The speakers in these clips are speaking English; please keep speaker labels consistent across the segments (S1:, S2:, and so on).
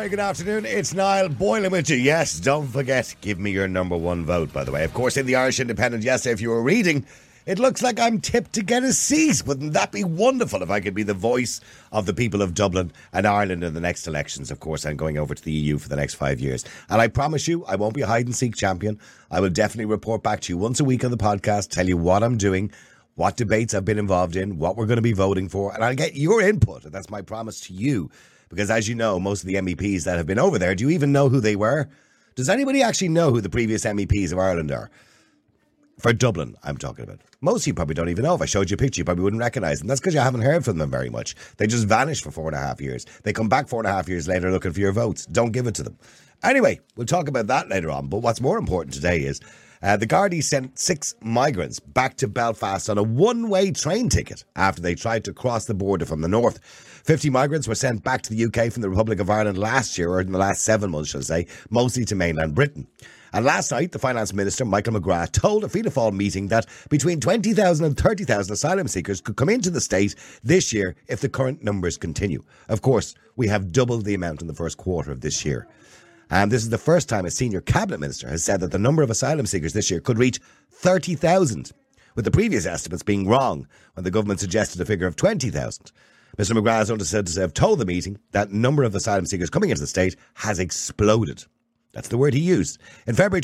S1: Hi, good afternoon. It's Niall Boylan with you. Yes, don't forget, give me your number one vote, by the way. Of course, in the Irish Independent yesterday, if you were reading, it looks like I'm tipped to get a seat. Wouldn't that be wonderful if I could be the voice of the people of Dublin and Ireland in the next elections? Of course, I'm going over to the EU for the next 5 years. And I promise you, I won't be a hide-and-seek champion. I will definitely report back to you once a week on the podcast, tell you what I'm doing, what debates I've been involved in, what we're going to be voting for, and I'll get your input. And that's my promise to you. Because as you know, most of the MEPs that have been over there, do you even know who they were? Does anybody actually know who the previous MEPs of Ireland are? For Dublin, I'm talking about. Most of you probably don't even know. If I showed you a picture, you probably wouldn't recognise them. That's because you haven't heard from them very much. They just vanished for 4.5 years. They come back 4.5 years later looking for your votes. Don't give it to them. Anyway, we'll talk about that later on. But what's more important today is the Gardaí sent 6 migrants back to Belfast on a one-way train ticket after they tried to cross the border from the north. 50 migrants were sent back to the UK from the Republic of Ireland last year, or in the last 7 months, shall I say, mostly to mainland Britain. And last night, the Finance Minister, Michael McGrath, told a Fianna Fáil meeting that between 20,000 and 30,000 asylum seekers could come into the state this year if the current numbers continue. Of course, we have doubled the amount in the first quarter of this year. And this is the first time a senior cabinet minister has said that the number of asylum seekers this year could reach 30,000, with the previous estimates being wrong when the government suggested a figure of 20,000. Mr McGrath has said to have told the meeting that the number of asylum seekers coming into the state has exploded. That's the word he used. In February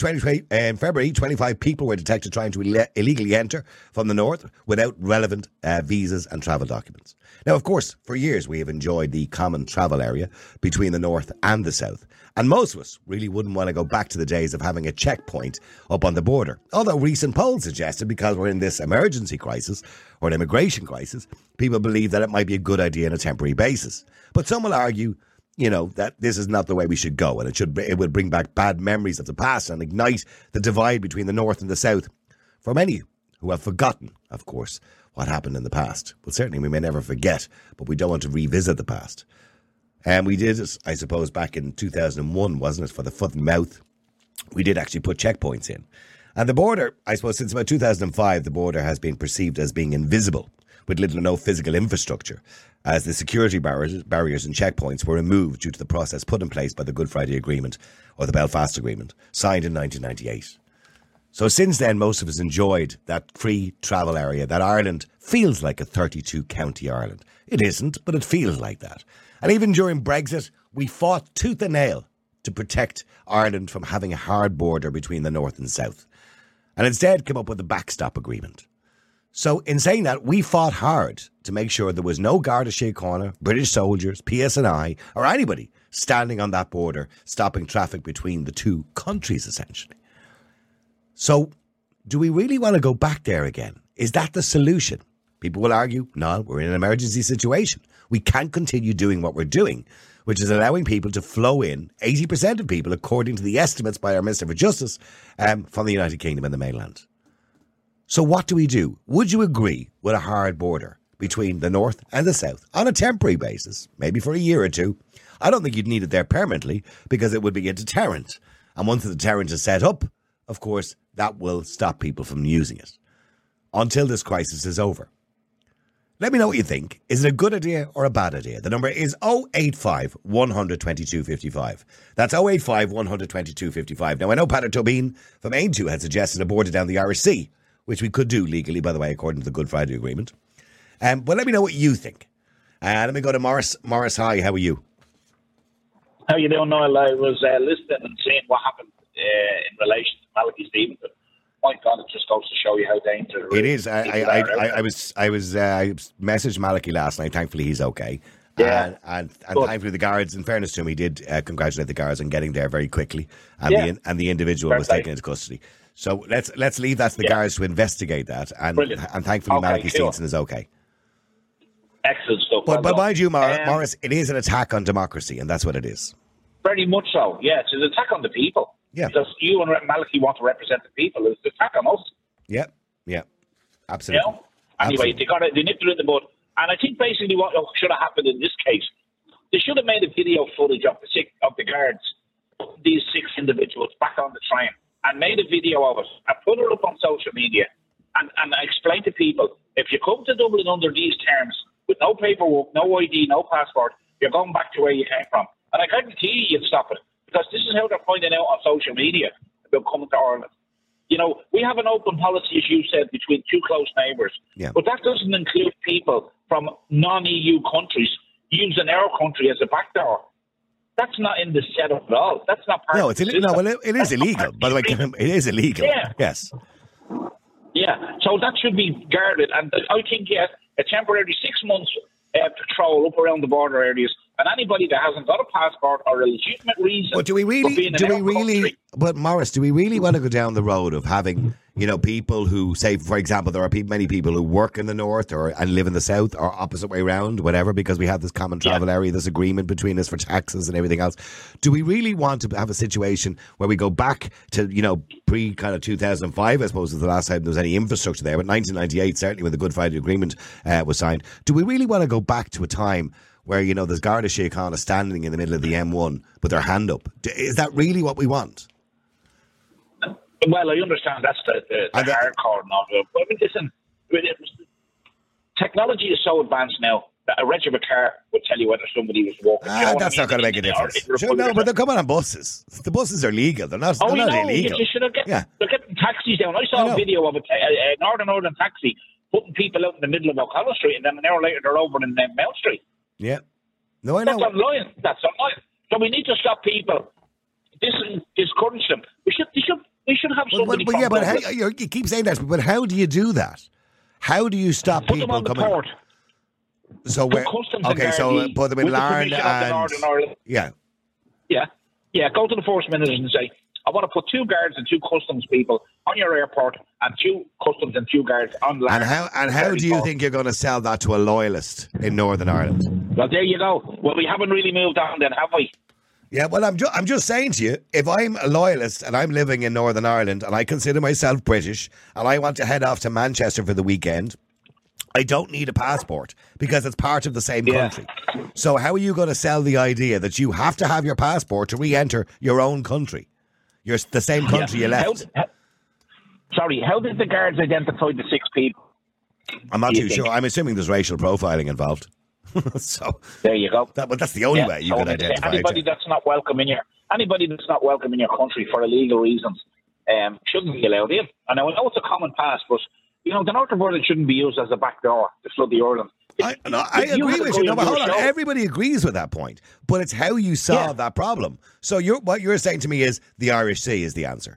S1: 25 people were detected trying to illegally enter from the north without relevant visas and travel documents. Now, of course, for years we have enjoyed the common travel area between the north and the south. And most of us really wouldn't want to go back to the days of having a checkpoint up on the border. Although recent polls suggested because we're in this emergency crisis or an immigration crisis, people believe that it might be a good idea on a temporary basis. But some will argue, that this is not the way we should go, and it would bring back bad memories of the past and ignite the divide between the north and the south for many who have forgotten, of course, what happened in the past. Well, certainly we may never forget, but we don't want to revisit the past. And we did it, I suppose, back in 2001, wasn't it, for the foot and mouth? We did actually put checkpoints in. And the border, I suppose, since about 2005, the border has been perceived as being invisible, with little or no physical infrastructure, as the security barriers and checkpoints were removed due to the process put in place by the Good Friday Agreement, or the Belfast Agreement, signed in 1998. So since then, most of us enjoyed that free travel area, that Ireland feels like a 32-county Ireland. It isn't, but it feels like that. And even during Brexit, we fought tooth and nail to protect Ireland from having a hard border between the north and south, and instead came up with the backstop agreement. So in saying that, we fought hard to make sure there was no Garda Síochána, British soldiers, PSNI, or anybody standing on that border, stopping traffic between the two countries, essentially. So do we really want to go back there again? Is that the solution? People will argue, no, we're in an emergency situation. We can't continue doing what we're doing, which is allowing people to flow in, 80% of people, according to the estimates by our Minister for Justice, from the United Kingdom and the mainland. So what do we do? Would you agree with a hard border between the north and the south on a temporary basis, maybe for a year or two? I don't think you'd need it there permanently because it would be a deterrent. And once the deterrent is set up, of course, that will stop people from using it until this crisis is over. Let me know what you think. Is it a good idea or a bad idea? The number is 085 100 22 55. That's 085 100 22 55. Now, I know Patrick Tobin from Ain2 had suggested a border down the Irish Sea, which we could do legally, by the way, according to the Good Friday Agreement. But let me know what you think. Let me go to Morris. Morris, hi, how are you?
S2: How you doing, Noel? I was listening and seeing what happened in relation to Malachy Stevenson. My God, it just goes to show you how dangerous
S1: it is. I messaged Malachy last night. Thankfully, he's okay.
S2: Yeah.
S1: And thankfully, the guards, in fairness to him, he did congratulate the guards on getting there very quickly. And the individual was taken into custody. So let's leave that to the guards to investigate that. And thankfully, Malachy Stevenson is okay.
S2: Excellent stuff.
S1: But mind you, Morris, it is an attack on democracy, and that's what it is.
S2: Very much so, yeah. It's an attack on the people.
S1: Yeah.
S2: Because you and Malachy want to represent the people. It's an attack on us.
S1: Yeah, absolutely.
S2: Anyway, they nipped it in the bud. And I think basically what should have happened in this case, they should have made a video footage of the guards, these 6 individuals back on the train, and made a video of it and put it up on social media and explain to people, if you come to Dublin under these terms, with no paperwork, no ID, no passport, you're going back to where you came from. And I guarantee you'd stop it, because this is how they're finding out on social media about coming to Ireland. You know, we have an open policy, as you said, between two close neighbours.
S1: Yeah.
S2: But that doesn't include people from non-EU countries using our country as a backdoor. That's not in the setup at all. That's not part of the system.
S1: No, well, it is illegal. By the way, it is illegal.
S2: Yeah.
S1: Yes.
S2: Yeah, so that should be guarded. And I think, yes, a temporary 6 months patrol up around the border areas, and anybody that hasn't got a passport or a legitimate reason.
S1: But but Maurice, do we really want to go down the road of having, you know, people who say, for example, there are many people who work in the north and live in the south, or opposite way around, whatever, because we have this common travel area, this agreement between us for taxes and everything else. Do we really want to have a situation where we go back to, you know, pre kind of 2005, I suppose, is the last time there was any infrastructure there, but 1998, certainly when the Good Friday Agreement was signed. Do we really want to go back to a time where, you know, there's Garda Síochána standing in the middle of the M1 with their hand up? Is that really what we want?
S2: Well, I understand that's the hardcore novel. But I mean, listen, technology is so advanced now that a reg of a car would tell you whether somebody was walking.
S1: That's not going to make a difference. No, but they're coming on buses. The buses are legal. They're not illegal.
S2: They're getting taxis down. I saw a video of a Northern taxi putting people out in the middle of O'Connell Street, and then an hour later they're over in Mount Street.
S1: Yeah. No, I know.
S2: That's online. So we need to stop people. Discourage them. We should have somebody.
S1: But you keep saying that. But how do you do that? How do you stop
S2: people
S1: coming?
S2: Put them on the port.
S1: So put them in Larne and yeah.
S2: Go to the First Minister and say, I want to put 2 guards and 2 customs people on your airport, and 2 customs and 2 guards on Larne.
S1: And how do you think you're going to sell that to a loyalist in Northern Ireland?
S2: Well, there you go. Well, we haven't really moved on then, have we?
S1: Yeah, well, I'm just saying to you, if I'm a loyalist and I'm living in Northern Ireland and I consider myself British and I want to head off to Manchester for the weekend, I don't need a passport because it's part of the same country. So how are you going to sell the idea that you have to have your passport to re-enter your own country? You're the same country you left.
S2: How did the guards identify the 6 people?
S1: I'm not too sure. I'm assuming there's racial profiling involved. So
S2: there you go.
S1: But that's the only way you can identify
S2: anybody that's not welcome in your country for illegal reasons shouldn't be allowed in. And I know it's a common past, but you know the northern border shouldn't be used as a backdoor to flood the Ireland.
S1: I agree with you. No, but hold on. Everybody agrees with that point, but it's how you solve that problem. So what you're saying to me is the Irish Sea is the answer.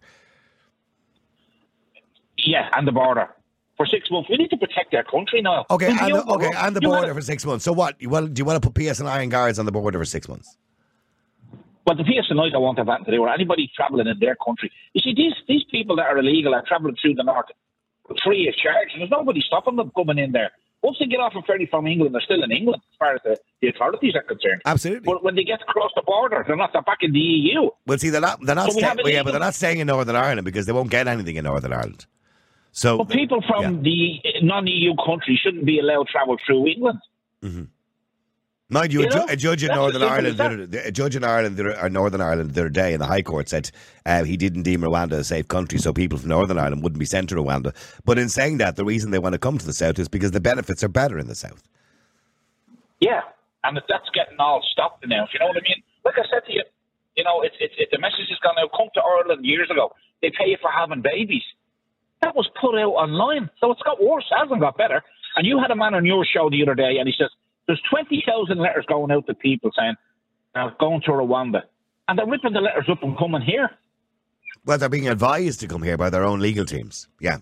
S2: Yeah, and the border. For 6 months, we need to protect our country now.
S1: Okay, and the border for 6 months. So what? Do you want to put PSNI and guards on the border for 6 months?
S2: Well, the PSNI don't want to have anything to do with anybody travelling in their country. You see, these people that are illegal are travelling through the north free of charge, and there's nobody stopping them coming in there. Once they get off a ferry from England, they're still in England as far as the authorities are concerned.
S1: Absolutely.
S2: But when they get across the border, they're back in the EU.
S1: Well, see, they're not but they're not staying in Northern Ireland because they won't get anything in Northern Ireland. So,
S2: but people from the non-EU country shouldn't be allowed to travel through England.
S1: Mm-hmm. Mind you, a judge in Northern Ireland, Northern Ireland the other day in the High Court said he didn't deem Rwanda a safe country, so people from Northern Ireland wouldn't be sent to Rwanda. But in saying that, the reason they want to come to the south is because the benefits are better in the south.
S2: Yeah, and that's getting all stopped now. You know what I mean? Like I said to you, you know, the message has gone out. Come to Ireland years ago. They pay you for having babies. That was put out online, so it's got worse. It hasn't got better. And you had a man on your show the other day, and he says there's 20,000 letters going out to people saying going to Rwanda, and they're ripping the letters up and coming here.
S1: Well, they're being advised to come here by their own legal teams. Yeah.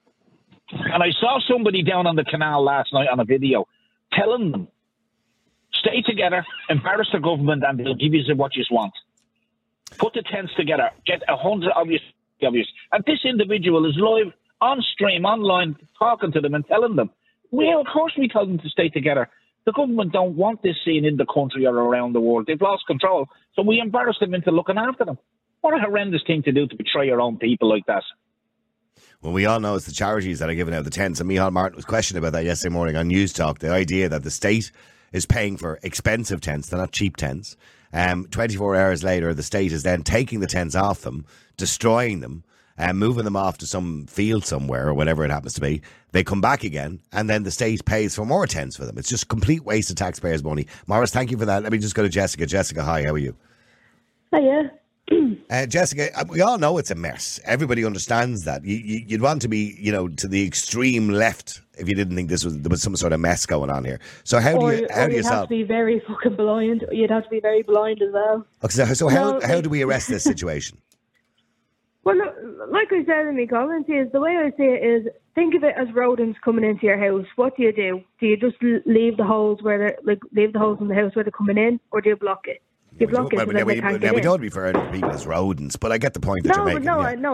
S2: And I saw somebody down on the canal last night on a video telling them, stay together, embarrass the government, and they'll give you what you want. Put the tents together, get 100 obvious. And this individual is live on stream, online, talking to them and telling them, well, of course we tell them to stay together. The government don't want this seen in the country or around the world. They've lost control. So we embarrass them into looking after them. What a horrendous thing to do, to betray your own people like that.
S1: Well, we all know it's the charities that are giving out the tents. And Micheál Martin was questioned about that yesterday morning on News Talk. The idea that the state is paying for expensive tents, they're not cheap tents. 24 hours later, the state is then taking the tents off them, destroying them, and moving them off to some field somewhere or whatever it happens to be. They come back again, and then the state pays for more tents for them. It's just complete waste of taxpayers' money. Morris, thank you for that. Let me just go to Jessica. Jessica, hi, how are you?
S3: Hiya.
S1: Jessica, we all know it's a mess. Everybody understands that. You'd want to be, to the extreme left if you didn't think there was some sort of mess going on here. So how do you
S3: you'd have to be very fucking blind. You'd have to be very blind as well.
S1: Okay, so how do we arrest this situation?
S3: Well, look, like I said in my comments, is the way I see it is think of it as rodents coming into your house. What do? Do you just leave the holes leave the holes in the house where they're coming in, or do you block it? You block it so that they can't get in.
S1: We don't refer to people as rodents, but I get the point that you're making.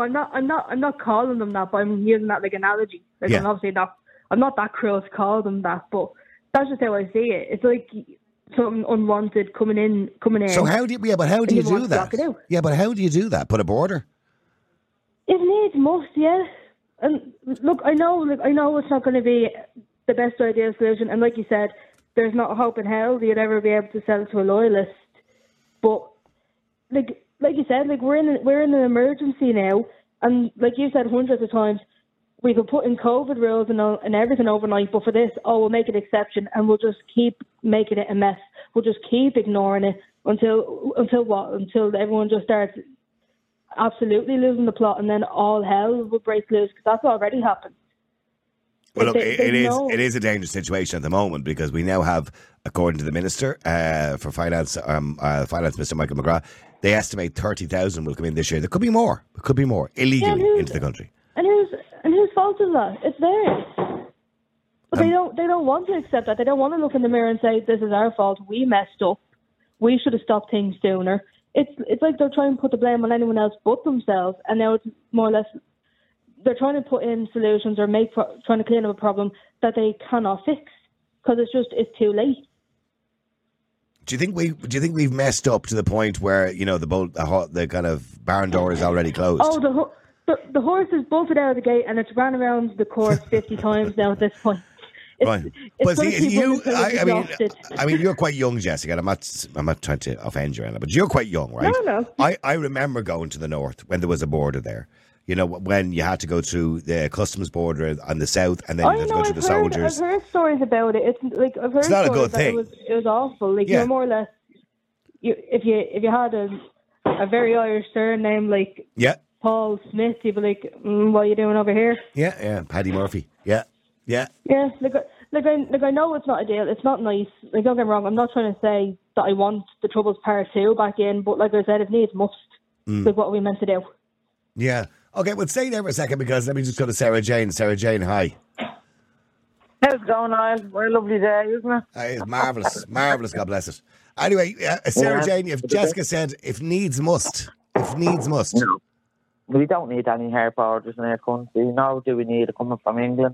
S3: I'm not calling them that, but I'm using that like analogy. Like I'm obviously not. I'm not that cruel to call them that, but that's just how I see it. It's like something unwanted coming in.
S1: So how do you? Yeah, but how do you do that? Yeah, but how do you do that? Put a border.
S3: If needs must, yeah. And look, I know it's not going to be the best ideal solution. And like you said, there's not a hope in hell that you'd ever be able to sell it to a loyalist. But like you said, we're in an emergency now, and like you said hundreds of times, we could put in COVID rules and everything overnight. But for this, we'll make an exception, and we'll just keep making it a mess. We'll just keep ignoring it until what? Until everyone just starts absolutely losing the plot, and then all hell will break loose, because that's already happened.
S1: Well, look, it is a dangerous situation at the moment, because we now have, according to the Minister for Finance, Mr. Michael McGrath, they estimate 30,000 will come in this year. There could be more. There could be more illegally into the country.
S3: And whose fault is that? It's theirs. But they don't want to accept that. They don't want to look in the mirror and say, this is our fault. We messed up. We should have stopped things sooner. It's like they're trying to put the blame on anyone else but themselves, and now it's more or less they're trying to put in solutions or trying to clean up a problem that they cannot fix, because it's too late.
S1: Do you think we've messed up to the point where the kind of barn door is already closed?
S3: Oh, the horse is bolted out of the gate and it's ran around the course 50 times now at this point.
S1: Right, but see, you're quite young, Jessica. And I'm not trying to offend you, Anna, but you're quite young, right?
S3: No.
S1: I remember going to the north when there was a border there. When you had to go through the customs border on the south, and then you had to go through the soldiers.
S3: I've heard stories about it. It's
S1: not a good thing.
S3: It was awful. You're more or less, if you had a very Irish surname like Paul Smith, you'd be like, what are you doing over here?
S1: Yeah, Paddy Murphy. Yeah.
S3: Yeah, I know it's not ideal. It's not nice. Don't get me wrong. I'm not trying to say that I want the Troubles Part 2 back in, but like I said, if needs must. What are we meant to do?
S1: Yeah. Okay, well, stay there for a second, because let me just go to Sarah Jane. Sarah Jane, hi.
S4: How's it going, Niall? What a lovely day, isn't it?
S1: It's marvellous. Marvellous, God bless it. Anyway, Sarah Jane, if Jessica said, if needs must.
S4: No. We don't need any hair powders in our country. Nor do we need it coming from England.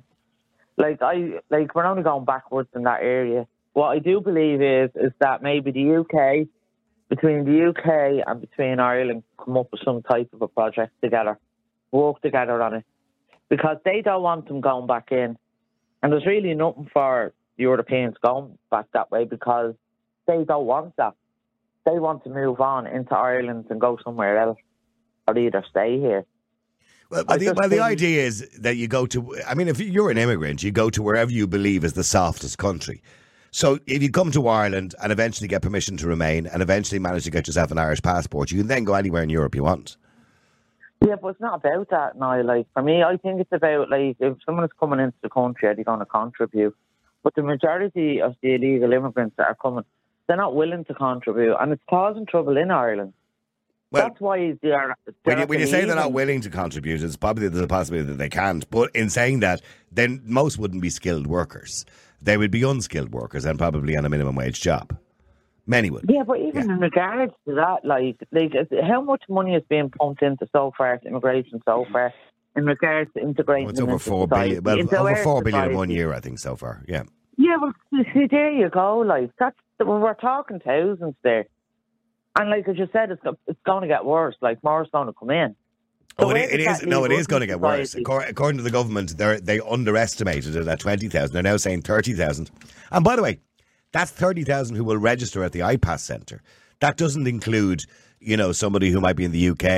S4: We're only going backwards in that area. What I do believe is that maybe between the UK and between Ireland, come up with some type of a project together, work together on it, because they don't want them going back in. And there's really nothing for Europeans going back that way, because they don't want that. They want to move on into Ireland and go somewhere else, or either stay here.
S1: Well, the idea is that you go to, if you're an immigrant, you go to wherever you believe is the softest country. So if you come to Ireland and eventually get permission to remain and eventually manage to get yourself an Irish passport, you can then go anywhere in Europe you want.
S4: Yeah, but it's not about that now. For me, I think it's about, if someone is coming into the country, are they going to contribute? But the majority of the illegal immigrants that are coming, they're not willing to contribute, and it's causing trouble in Ireland.
S1: Well,
S4: that's why they're
S1: when you say they're not willing to contribute, it's probably there's a possibility that they can't. But in saying that, then most wouldn't be skilled workers. They would be unskilled workers and probably on a minimum wage job. Many would.
S4: Yeah, but even in regards to that, how much money is being pumped into so far, immigration so far, in regards to integrating?
S1: It's over 4 billion. Well, over 4 billion in 1 year, I think, so far. Yeah.
S4: Yeah, well, there you go. We're talking thousands there. And as you said, it's going to get worse. More is going to come in.
S1: So it is going to get worse. According to the government, they underestimated it at 20,000. They're now saying 30,000. And by the way, that's 30,000 who will register at the IPAS centre. That doesn't include, somebody who might be in the UK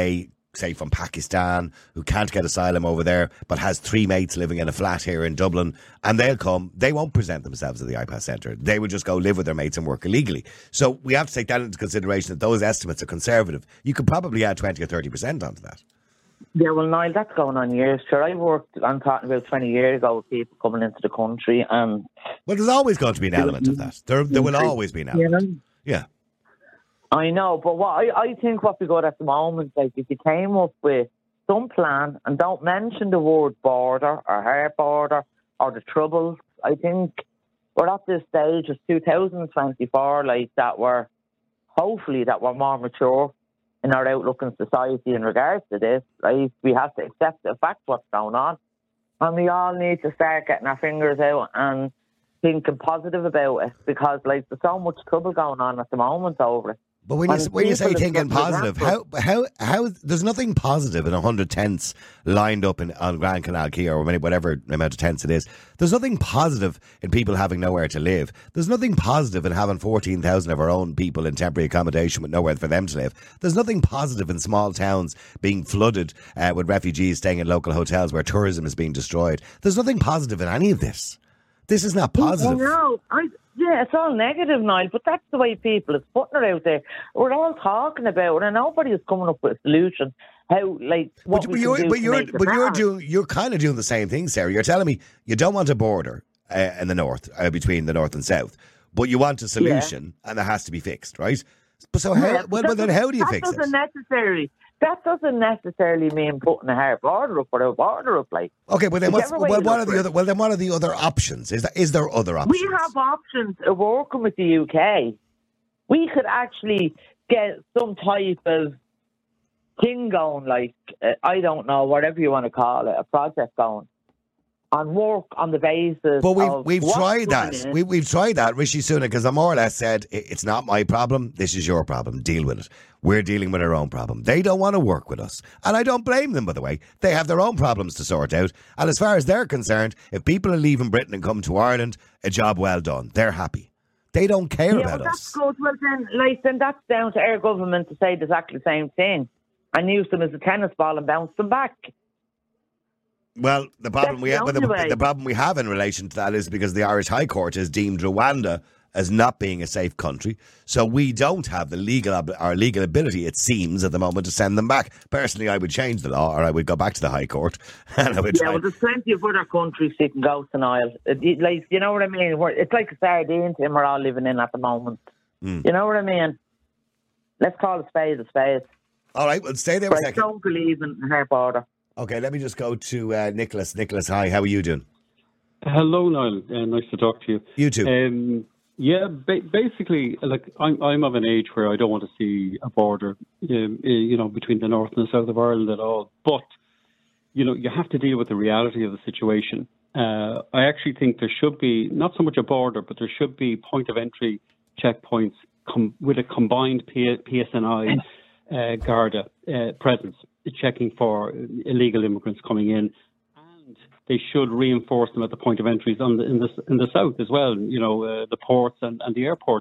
S1: say from Pakistan, who can't get asylum over there, but has 3 mates living in a flat here in Dublin, and they'll come, they won't present themselves at the IPAS Centre. They would just go live with their mates and work illegally. So we have to take that into consideration, that those estimates are conservative. You could probably add 20 or 30% onto that.
S4: Yeah, well, Niall, that's going on years. Sure, I'm talking about 20 years ago with people coming into the country. And
S1: well, there's always going to be an element of that. There will always be an element. Yeah.
S4: I know, but what I think what we got at the moment, like if you came up with some plan and don't mention the word border or her border or the troubles, I think we're at this stage, it's 2024, like that we're more mature in our outlook in society in regards to this. Like we have to accept the fact what's going on, and we all need to start getting our fingers out and thinking positive about it, because like there's so much trouble going on at the moment over it.
S1: But when you say thinking positive, how there's nothing positive in 100 tents lined up on Grand Canal Quay or whatever amount of tents it is. There's nothing positive in people having nowhere to live. There's nothing positive in having 14,000 of our own people in temporary accommodation with nowhere for them to live. There's nothing positive in small towns being flooded with refugees staying in local hotels where tourism is being destroyed. There's nothing positive in any of this. This is not positive.
S4: Yeah, it's all negative, Niall, but that's the way people are putting it out there. We're all talking about it, and nobody is coming up with a solution. How, like, what
S1: you're kind of doing the same thing, Sarah. You're telling me you don't want a border in the north between the north and south, but you want a solution, and it has to be fixed, right? So then how do you fix it?
S4: That doesn't necessarily mean putting a hard border up or a border up, like.
S1: Okay, but then what are the other options? Is there other options?
S4: We have options of working with the UK. We could actually get some type of thing going, like I don't know, whatever you want to call it, a project going, and work on the basis.
S1: But we've tried that. We've tried that. Rishi Sunak has more or less said, it's not my problem, this is your problem, deal with it. We're dealing with our own problem. They don't want to work with us. And I don't blame them, by the way. They have their own problems to sort out. And as far as they're concerned, if people are leaving Britain and come to Ireland, a job well done. They're happy. They don't care about us.
S4: That's good. Well, then that's down to our government to say exactly the same thing and use them as a tennis ball and bounce them back.
S1: Well, the problem we have in relation to that is because the Irish High Court has deemed Rwanda as not being a safe country, so we don't have the legal ability, it seems, at the moment to send them back. Personally, I would change the law, or I would go back to the High Court, and I would try.
S4: Well, there's plenty of other countries you can go to, Niall. Like, you know what I mean? It's like a sardine tin we're all living in at the moment. You know what I mean? Let's call a spade a spade.
S1: All right, well, stay there a second.
S4: I don't believe in her border.
S1: Okay, let me just go to Nicholas. Nicholas, hi, how are you doing?
S5: Hello, Niall. Nice to talk to you.
S1: You too.
S5: Basically, like I'm of an age where I don't want to see a border, between the north and the south of Ireland at all. But you have to deal with the reality of the situation. I actually think there should be not so much a border, but there should be point of entry checkpoints with a combined PSNI Garda presence, checking for illegal immigrants coming in. They should reinforce them at the point of entries in the south as well. The ports and the airports.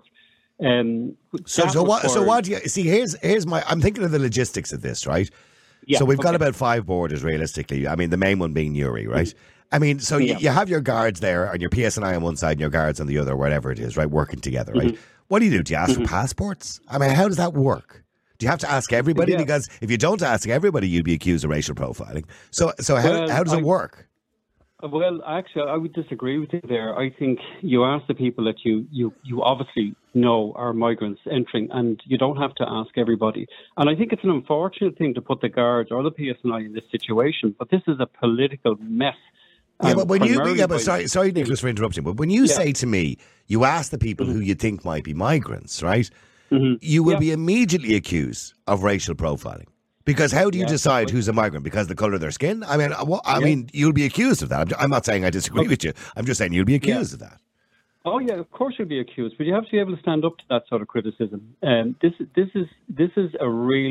S1: So what do you see? Here's my. I'm thinking of the logistics of this, right? Yeah, so we've got about 5 borders realistically. I mean, the main one being Newry, right? Mm-hmm. I mean, so you have your guards there, and your PSNI on one side, and your guards on the other, whatever it is, right? Working together, right? Mm-hmm. What do? Do you ask for passports? I mean, how does that work? Do you have to ask everybody? Yeah. Because if you don't ask everybody, you'd be accused of racial profiling. So how does it work?
S5: Well, actually, I would disagree with you there. I think you ask the people that you obviously know are migrants entering, and you don't have to ask everybody. And I think it's an unfortunate thing to put the guards or the PSNI in this situation, but this is a political mess.
S1: Yeah, but sorry, Nicholas, for interrupting. But when you say to me, you ask the people who you think might be migrants, right? Mm-hmm. You will be immediately accused of racial profiling. Because how do you decide who's a migrant? Because of the colour of their skin? I mean, you'll be accused of that. I'm not saying I disagree with you. I'm just saying you'll be accused of that.
S5: Oh yeah, of course you'll be accused, but you have to be able to stand up to that sort of criticism. This is a really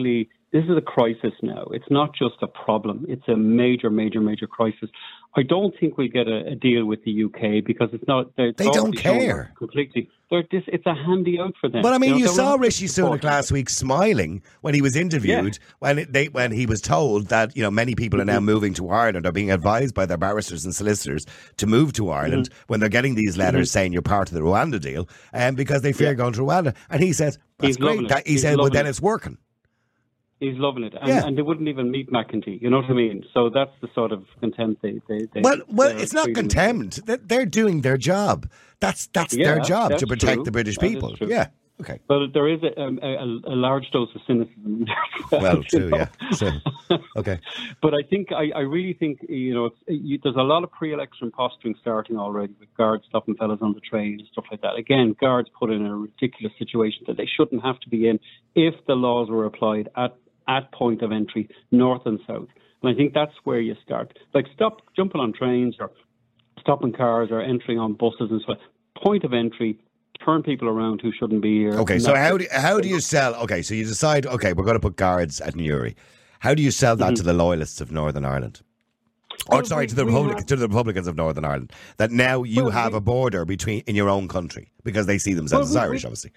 S5: a crisis now. It's not just a problem. It's a major, major, major crisis. I don't think we'll get a deal with the UK because it's not.
S1: They don't care
S5: completely. It's a handy out for them.
S1: But I mean, you saw Rishi Sunak last week smiling when he was interviewed, when he was told that many people are now moving to Ireland, are being advised by their barristers and solicitors to move to Ireland when they're getting these letters saying you're part of the Rwanda deal, because they fear going to Rwanda. And he says that's great. He said, well, then it's working.
S5: He's loving it, and they wouldn't even meet McEntee. You know what I mean? So that's the sort of contempt they
S1: well, it's not contempt. They're doing their job. That's their job to protect the British people. Yeah. Okay.
S5: But there is a large dose of cynicism there.
S1: Well, too, yeah. So, okay.
S5: But I think I really think there's a lot of pre-election posturing starting already with guards stopping fellas on the train and stuff like that. Again, guards put in a ridiculous situation that they shouldn't have to be in if the laws were applied at point of entry, north and south. And I think that's where you start. Like, stop jumping on trains or stopping cars or entering on buses and so on. Point of entry, turn people around who shouldn't be here.
S1: Okay, so how do you sell? Okay, so you decide, okay, we're going to put guards at Newry. How do you sell that to the loyalists of Northern Ireland? Or, sorry, to the Republicans of Northern Ireland, that now you have a border in your own country because they see themselves as Irish, obviously.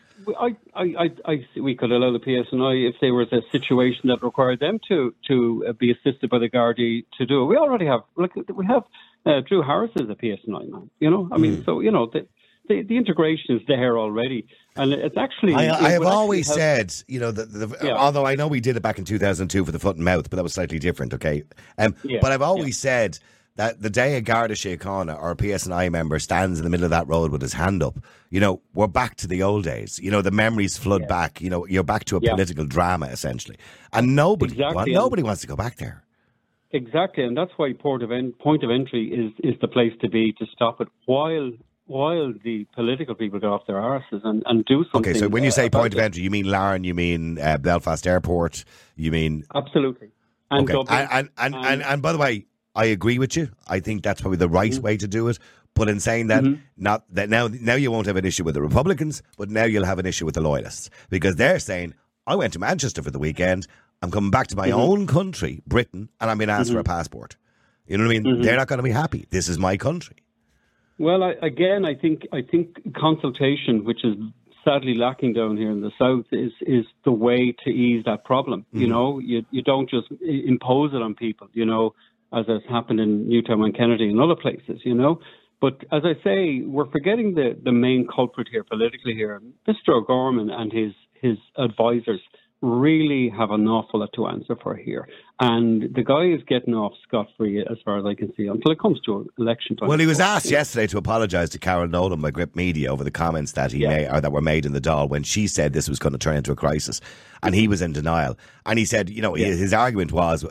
S5: We could allow the PSNI, if there was a situation that required them to be assisted by the Gardaí to do it. We already have, Drew Harris is a PSNI man, I mean, so, the integration is there already. And it's actually...
S1: I have always said, although I know we did it back in 2002 for the foot and mouth, but that was slightly different, okay? But I've always said that the day a Garda Síochána or a PSNI member stands in the middle of that road with his hand up, we're back to the old days. The memories flood back. You're back to a political drama, essentially. And nobody wants to go back there.
S5: Exactly, and that's why point of entry is the place to be to stop it while the political people get off their arses and do something.
S1: Okay, so when you say point of entry, you mean Larne, you mean Belfast Airport, you mean...
S5: Absolutely. And
S1: okay. And by the way, I agree with you. I think that's probably the right way to do it. But in saying that, not that now you won't have an issue with the Republicans, but now you'll have an issue with the loyalists. Because they're saying, I went to Manchester for the weekend, I'm coming back to my own country, Britain, and I'm being asked for a passport. You know what I mean? They're not going to be happy. This is my country.
S5: Well, I think consultation, which is sadly lacking down here in the south, is the way to ease that problem. You don't just impose it on people, as has happened in Newtown and Kennedy and other places, But as I say, we're forgetting the main culprit here politically here. Mr. O'Gorman and his advisors really have an awful lot to answer for here. And the guy is getting off scot-free, as far as I can see, until it comes to election time.
S1: Well, he was asked yesterday to apologise to Carol Nolan by Grip Media over the comments that he made, or that were made in the Dáil when she said this was going to turn into a crisis. And he was in denial. And he said, his argument was,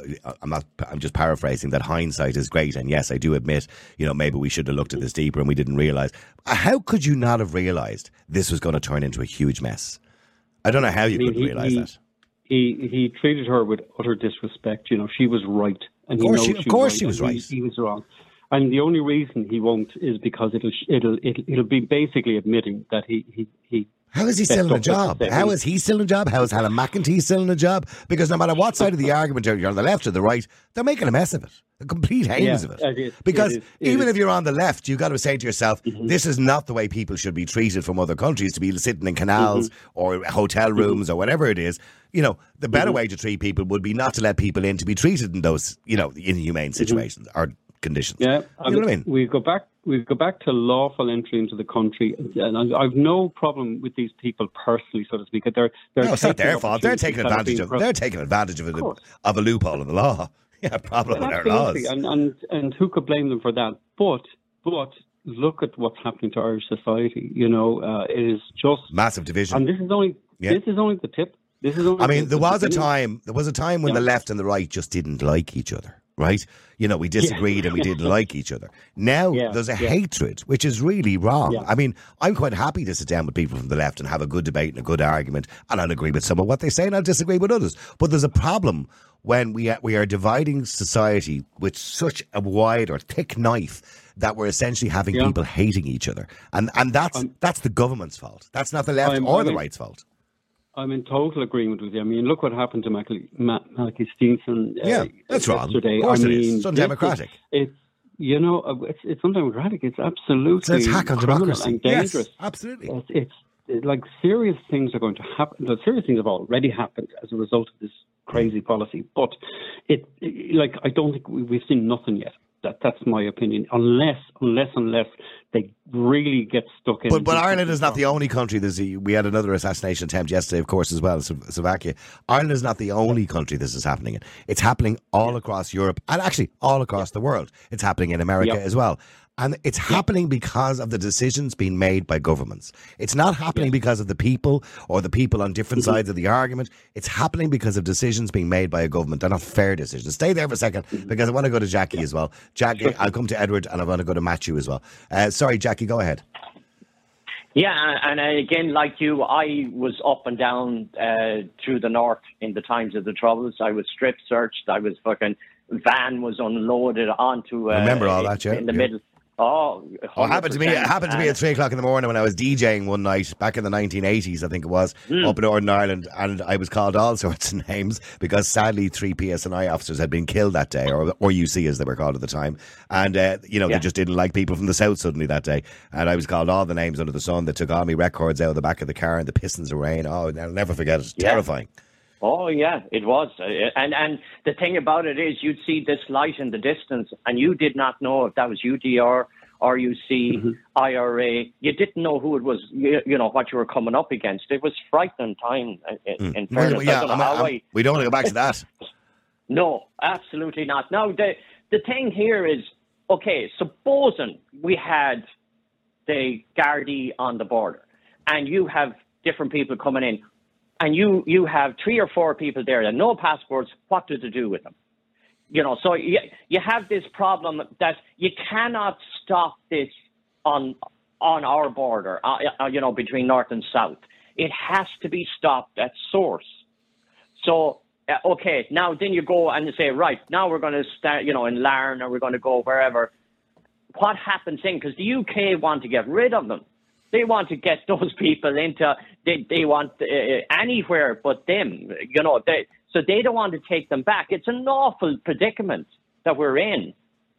S1: I'm just paraphrasing, that hindsight is great. And yes, I do admit, maybe we should have looked at this deeper and we didn't realise. How could you not have realised this was going to turn into a huge mess? I don't know how you couldn't realise that.
S5: He treated her with utter disrespect. She was right, and
S1: of course she was right.
S5: He was wrong, and the only reason he won't is because it'll be basically admitting that he.
S1: How is he still in a job? How is he still in a job? How is Helen McEntee still in a job? Because no matter what side of the argument you're on, the left or the right, they're making a mess of it. A complete haze of it. Because even if you're on the left, you've got to say to yourself, this is not the way people should be treated from other countries, to be sitting in canals or hotel rooms or whatever it is. The better way to treat people would be not to let people in to be treated in those, inhumane situations or conditions.
S5: Yeah,
S1: you know what I mean?
S5: We go back to lawful entry into the country, and I've no problem with these people personally, so to speak. No,
S1: it's not their fault. They're taking advantage of a loophole in the law. Yeah, problem with our laws.
S5: And who could blame them for that? But look at what's happening to Irish society. It is just
S1: massive division.
S5: And this is only the tip.
S1: There was a time when the left and the right just didn't like each other, right? We disagreed and we didn't like each other. Now there's a hatred, which is really wrong.
S5: Yeah.
S1: I mean, I'm quite happy to sit down with people from the left and have a good debate and a good argument, and I'll agree with some of what they say and I'll disagree with others. But there's a problem when we are dividing society with such a wide or thick knife that we're essentially having people hating each other. And that's the government's fault. That's not the left or the right's fault.
S5: I'm in total agreement with you. I mean, look what happened to Malachy Steenson
S1: that's wrong.
S5: yesterday.
S1: Of course it is. It's undemocratic.
S5: It's undemocratic. It's absolutely
S1: it's an attack on democracy
S5: and dangerous.
S1: Yes, absolutely.
S5: It's like serious things are going to happen. The serious things have already happened as a result of this crazy policy. But I don't think we've seen nothing yet. That's my opinion. Unless they really get stuck in.
S1: But Ireland is not the only country. We had another assassination attempt yesterday, of course, as well, Slovakia. Ireland is not the only country this is happening in. It's happening all across Europe and actually all across the world. It's happening in America as well. And it's happening because of the decisions being made by governments. It's not happening because of the people or the people on different sides of the argument. It's happening because of decisions being made by a government. They're not fair decisions. Stay there for a second because I want to go to Jackie as well. Jackie, I'll come to Edward and I want to go to Matthew as well. Sorry, Jackie, go ahead.
S6: Yeah, and again, like you, I was up and down through the north in the times of the Troubles. I was strip searched. I was van was unloaded onto...
S1: remember all that,
S6: in the middle. It
S1: happened to me at 3 o'clock in the morning when I was DJing one night back in the 1980s, I think it was, up in Northern Ireland, and I was called all sorts of names because sadly 3 PSNI officers had been killed that day, or UC as they were called at the time, and they just didn't like people from the south suddenly that day, and I was called all the names under the sun. They took all my records out of the back of the car and the pistons of rain. I'll never forget it. Terrifying.
S6: Oh, yeah, it was. And the thing about it is you'd see this light in the distance and you did not know if that was UDR, RUC, IRA. You didn't know who it was, what you were coming up against. It was frightening time, in fairness.
S1: We don't want to go back to that.
S6: No, absolutely not. Now, the thing here is, okay, supposing we had the Gardaí on the border and you have different people coming in, and you have 3 or 4 people there that no passports, what do they do with them? So you have this problem that you cannot stop this on our border, between north and south. It has to be stopped at source. So, okay, now then you go and you say, right, now we're going to start, in Larne, or we're going to go wherever. What happens then? Because the UK want to get rid of them. They want to get those people into, they want anywhere but them, so they don't want to take them back. It's an awful predicament that we're in.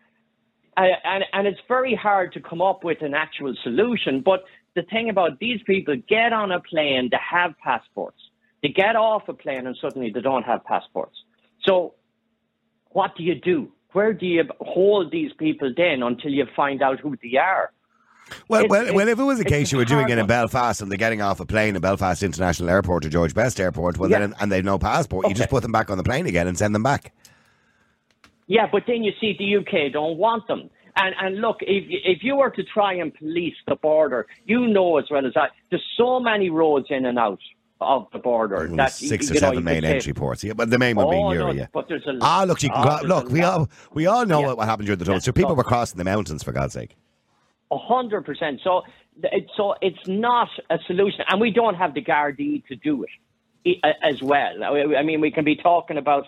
S6: And it's very hard to come up with an actual solution. But the thing about these people get on a plane, they have passports. They get off a plane and suddenly they don't have passports. So what do you do? Where do you hold these people then until you find out who they are?
S1: Well, if it was the case you were doing it in Belfast and they're getting off a plane in Belfast International Airport or George Best Airport, then and they've no passport, you just put them back on the plane again and send them back.
S6: Yeah, but then you see the UK don't want them. And look, if you were to try and police the border, as well as I, there's so many roads in and out of the border. That
S1: 6 or 7 main entry ports. Yeah, but the main one being Uri.
S6: But there's a
S1: look, you can look. We all know what happened during the Troubles. So people were crossing the mountains, for God's sake.
S6: 100%. So it's not a solution, and we don't have the Gardaí to do it as well. I mean, we can be talking about,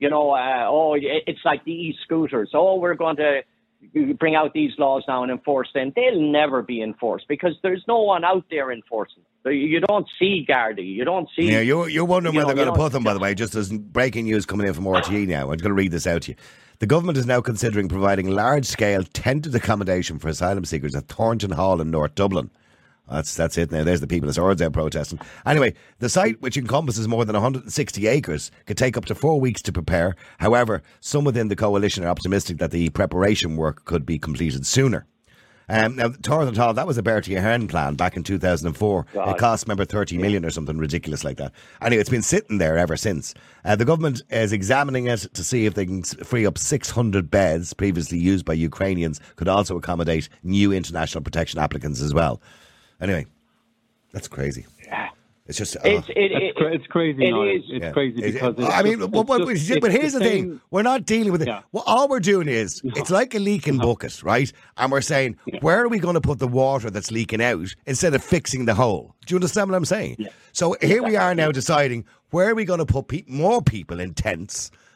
S6: it's like the e-scooters. We're going to bring out these laws now and enforce them. They'll never be enforced because there's no one out there enforcing them. You don't see Gardaí. You don't see...
S1: Yeah, you're wondering where they're going to put them, by the way. Just as breaking news coming in from RTE now. I'm going to read this out to you. The government is now considering providing large-scale tented accommodation for asylum seekers at Thornton Hall in North Dublin. That's it now. There's the people in Swords out protesting. Anyway, the site, which encompasses more than 160 acres, could take up to 4 weeks to prepare. However, some within the coalition are optimistic that the preparation work could be completed sooner. Now, Thornton Hall, that was a Bertie Ahern plan back in 2004. God. It cost, remember, 30 million or something ridiculous like that. Anyway, it's been sitting there ever since. The government is examining it to see if they can free up 600 beds previously used by Ukrainians, could also accommodate new international protection applicants as well. Anyway, that's crazy. It's just
S5: it's crazy. It's crazy because
S1: but here's the thing: we're not dealing with it. Yeah. Well, all we're doing is it's like a leaking bucket, right? And we're saying where are we going to put the water that's leaking out instead of fixing the hole? Do you understand what I'm saying? Yeah. So here we are now deciding where are we going to put more people in tents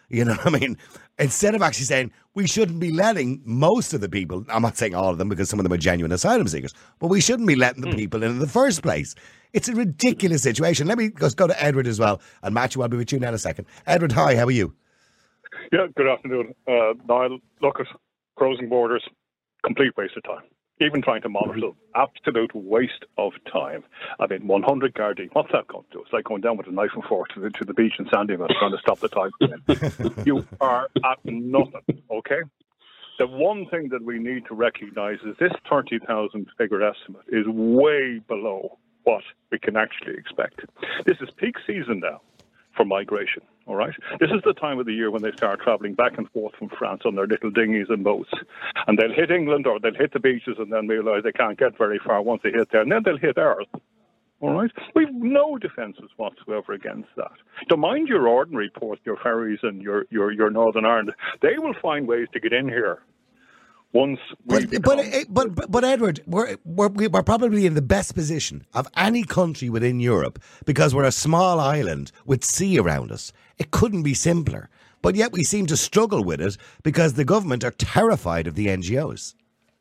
S1: You know what I mean? Instead of actually saying we shouldn't be letting most of the people, I'm not saying all of them because some of them are genuine asylum seekers, but we shouldn't be letting the people in the first place. It's a ridiculous situation. Let me just go to Edward as well. And Matthew, I'll be with you now in a second. Edward, hi, how are you?
S7: Yeah, good afternoon. Niall, look at closing borders, complete waste of time. Even trying to monitor them, absolute waste of time. I mean, 100 Gardaí, what's that going to do? It's like going down with a knife and fork to the beach in Sandyman trying to stop the tide. You are at nothing, okay? The one thing that we need to recognise is this 30,000 figure estimate is way below what we can actually expect. This is peak season now for migration, all right? This is the time of the year when they start travelling back and forth from France on their little dinghies and boats. And they'll hit England or they'll hit the beaches and then realise they can't get very far once they hit there. And then they'll hit ours, all right? We've no defences whatsoever against that. Don't mind your ordinary ports, your ferries and your Northern Ireland. They will find ways to get in here. But
S1: Edward, we're probably in the best position of any country within Europe because we're a small island with sea around us. It couldn't be simpler. But yet we seem to struggle with it because the government are terrified of the NGOs.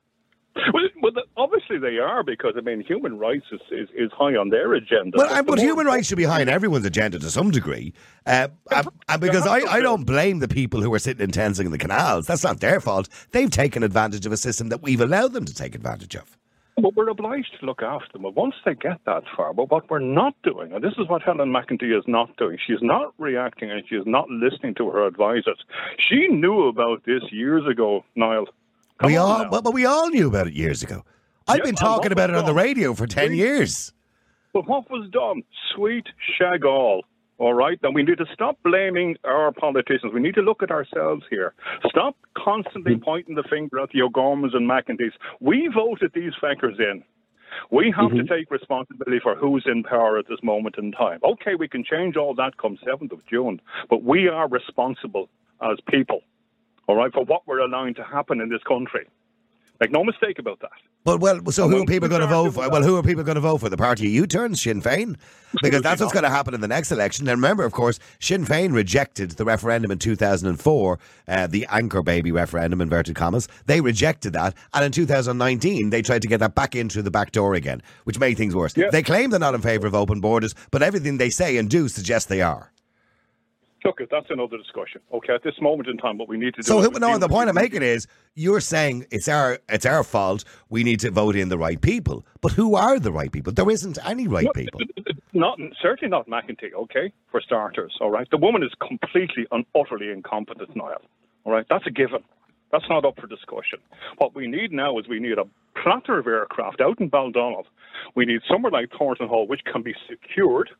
S7: Well, obviously they are because, I mean, human rights is high on their agenda.
S1: But human rights should be high on everyone's agenda to some degree. Because I don't blame the people who are sitting in tents in the canals. That's not their fault. They've taken advantage of a system that we've allowed them to take advantage of.
S7: But we're obliged to look after them. But once they get that far, but what we're not doing, and this is what Helen McEntee is not doing, she's not reacting and she is not listening to her advisors. She knew about this years ago, Niall.
S1: We all knew about it years ago. I've been talking about it on the radio for 10 years.
S7: But what was done? Sweet shag all right? And we need to stop blaming our politicians. We need to look at ourselves here. Stop constantly pointing the finger at the O'Gormans and McEntees. We voted these feckers in. We have to take responsibility for who's in power at this moment in time. Okay, we can change all that come 7th of June, but we are responsible as people, all right, for what we're allowing to happen in this country. Make no mistake about that.
S1: So who are people going to vote for? Well, who are people going to vote for? The party of U-turns, Sinn Féin? Because that's what's going to happen in the next election. And remember, of course, Sinn Féin rejected the referendum in 2004, the anchor baby referendum, inverted commas. They rejected that. And in 2019, they tried to get that back in through the back door again, which made things worse. Yeah. They claim they're not in favour of open borders, but everything they say and do suggests they are.
S7: Look, that's another discussion. Okay, at this moment in time, what we need to do.
S1: So, the point I'm making is, you're saying it's our fault. We need to vote in the right people. But who are the right people? There isn't any right people.
S7: Certainly not McEntee. Okay, for starters. All right, the woman is completely and utterly incompetent, Niall. All right, that's a given. That's not up for discussion. What we need now is we need a platter of aircraft out in Baldonnel. We need somewhere like Thornton Hall, which can be secured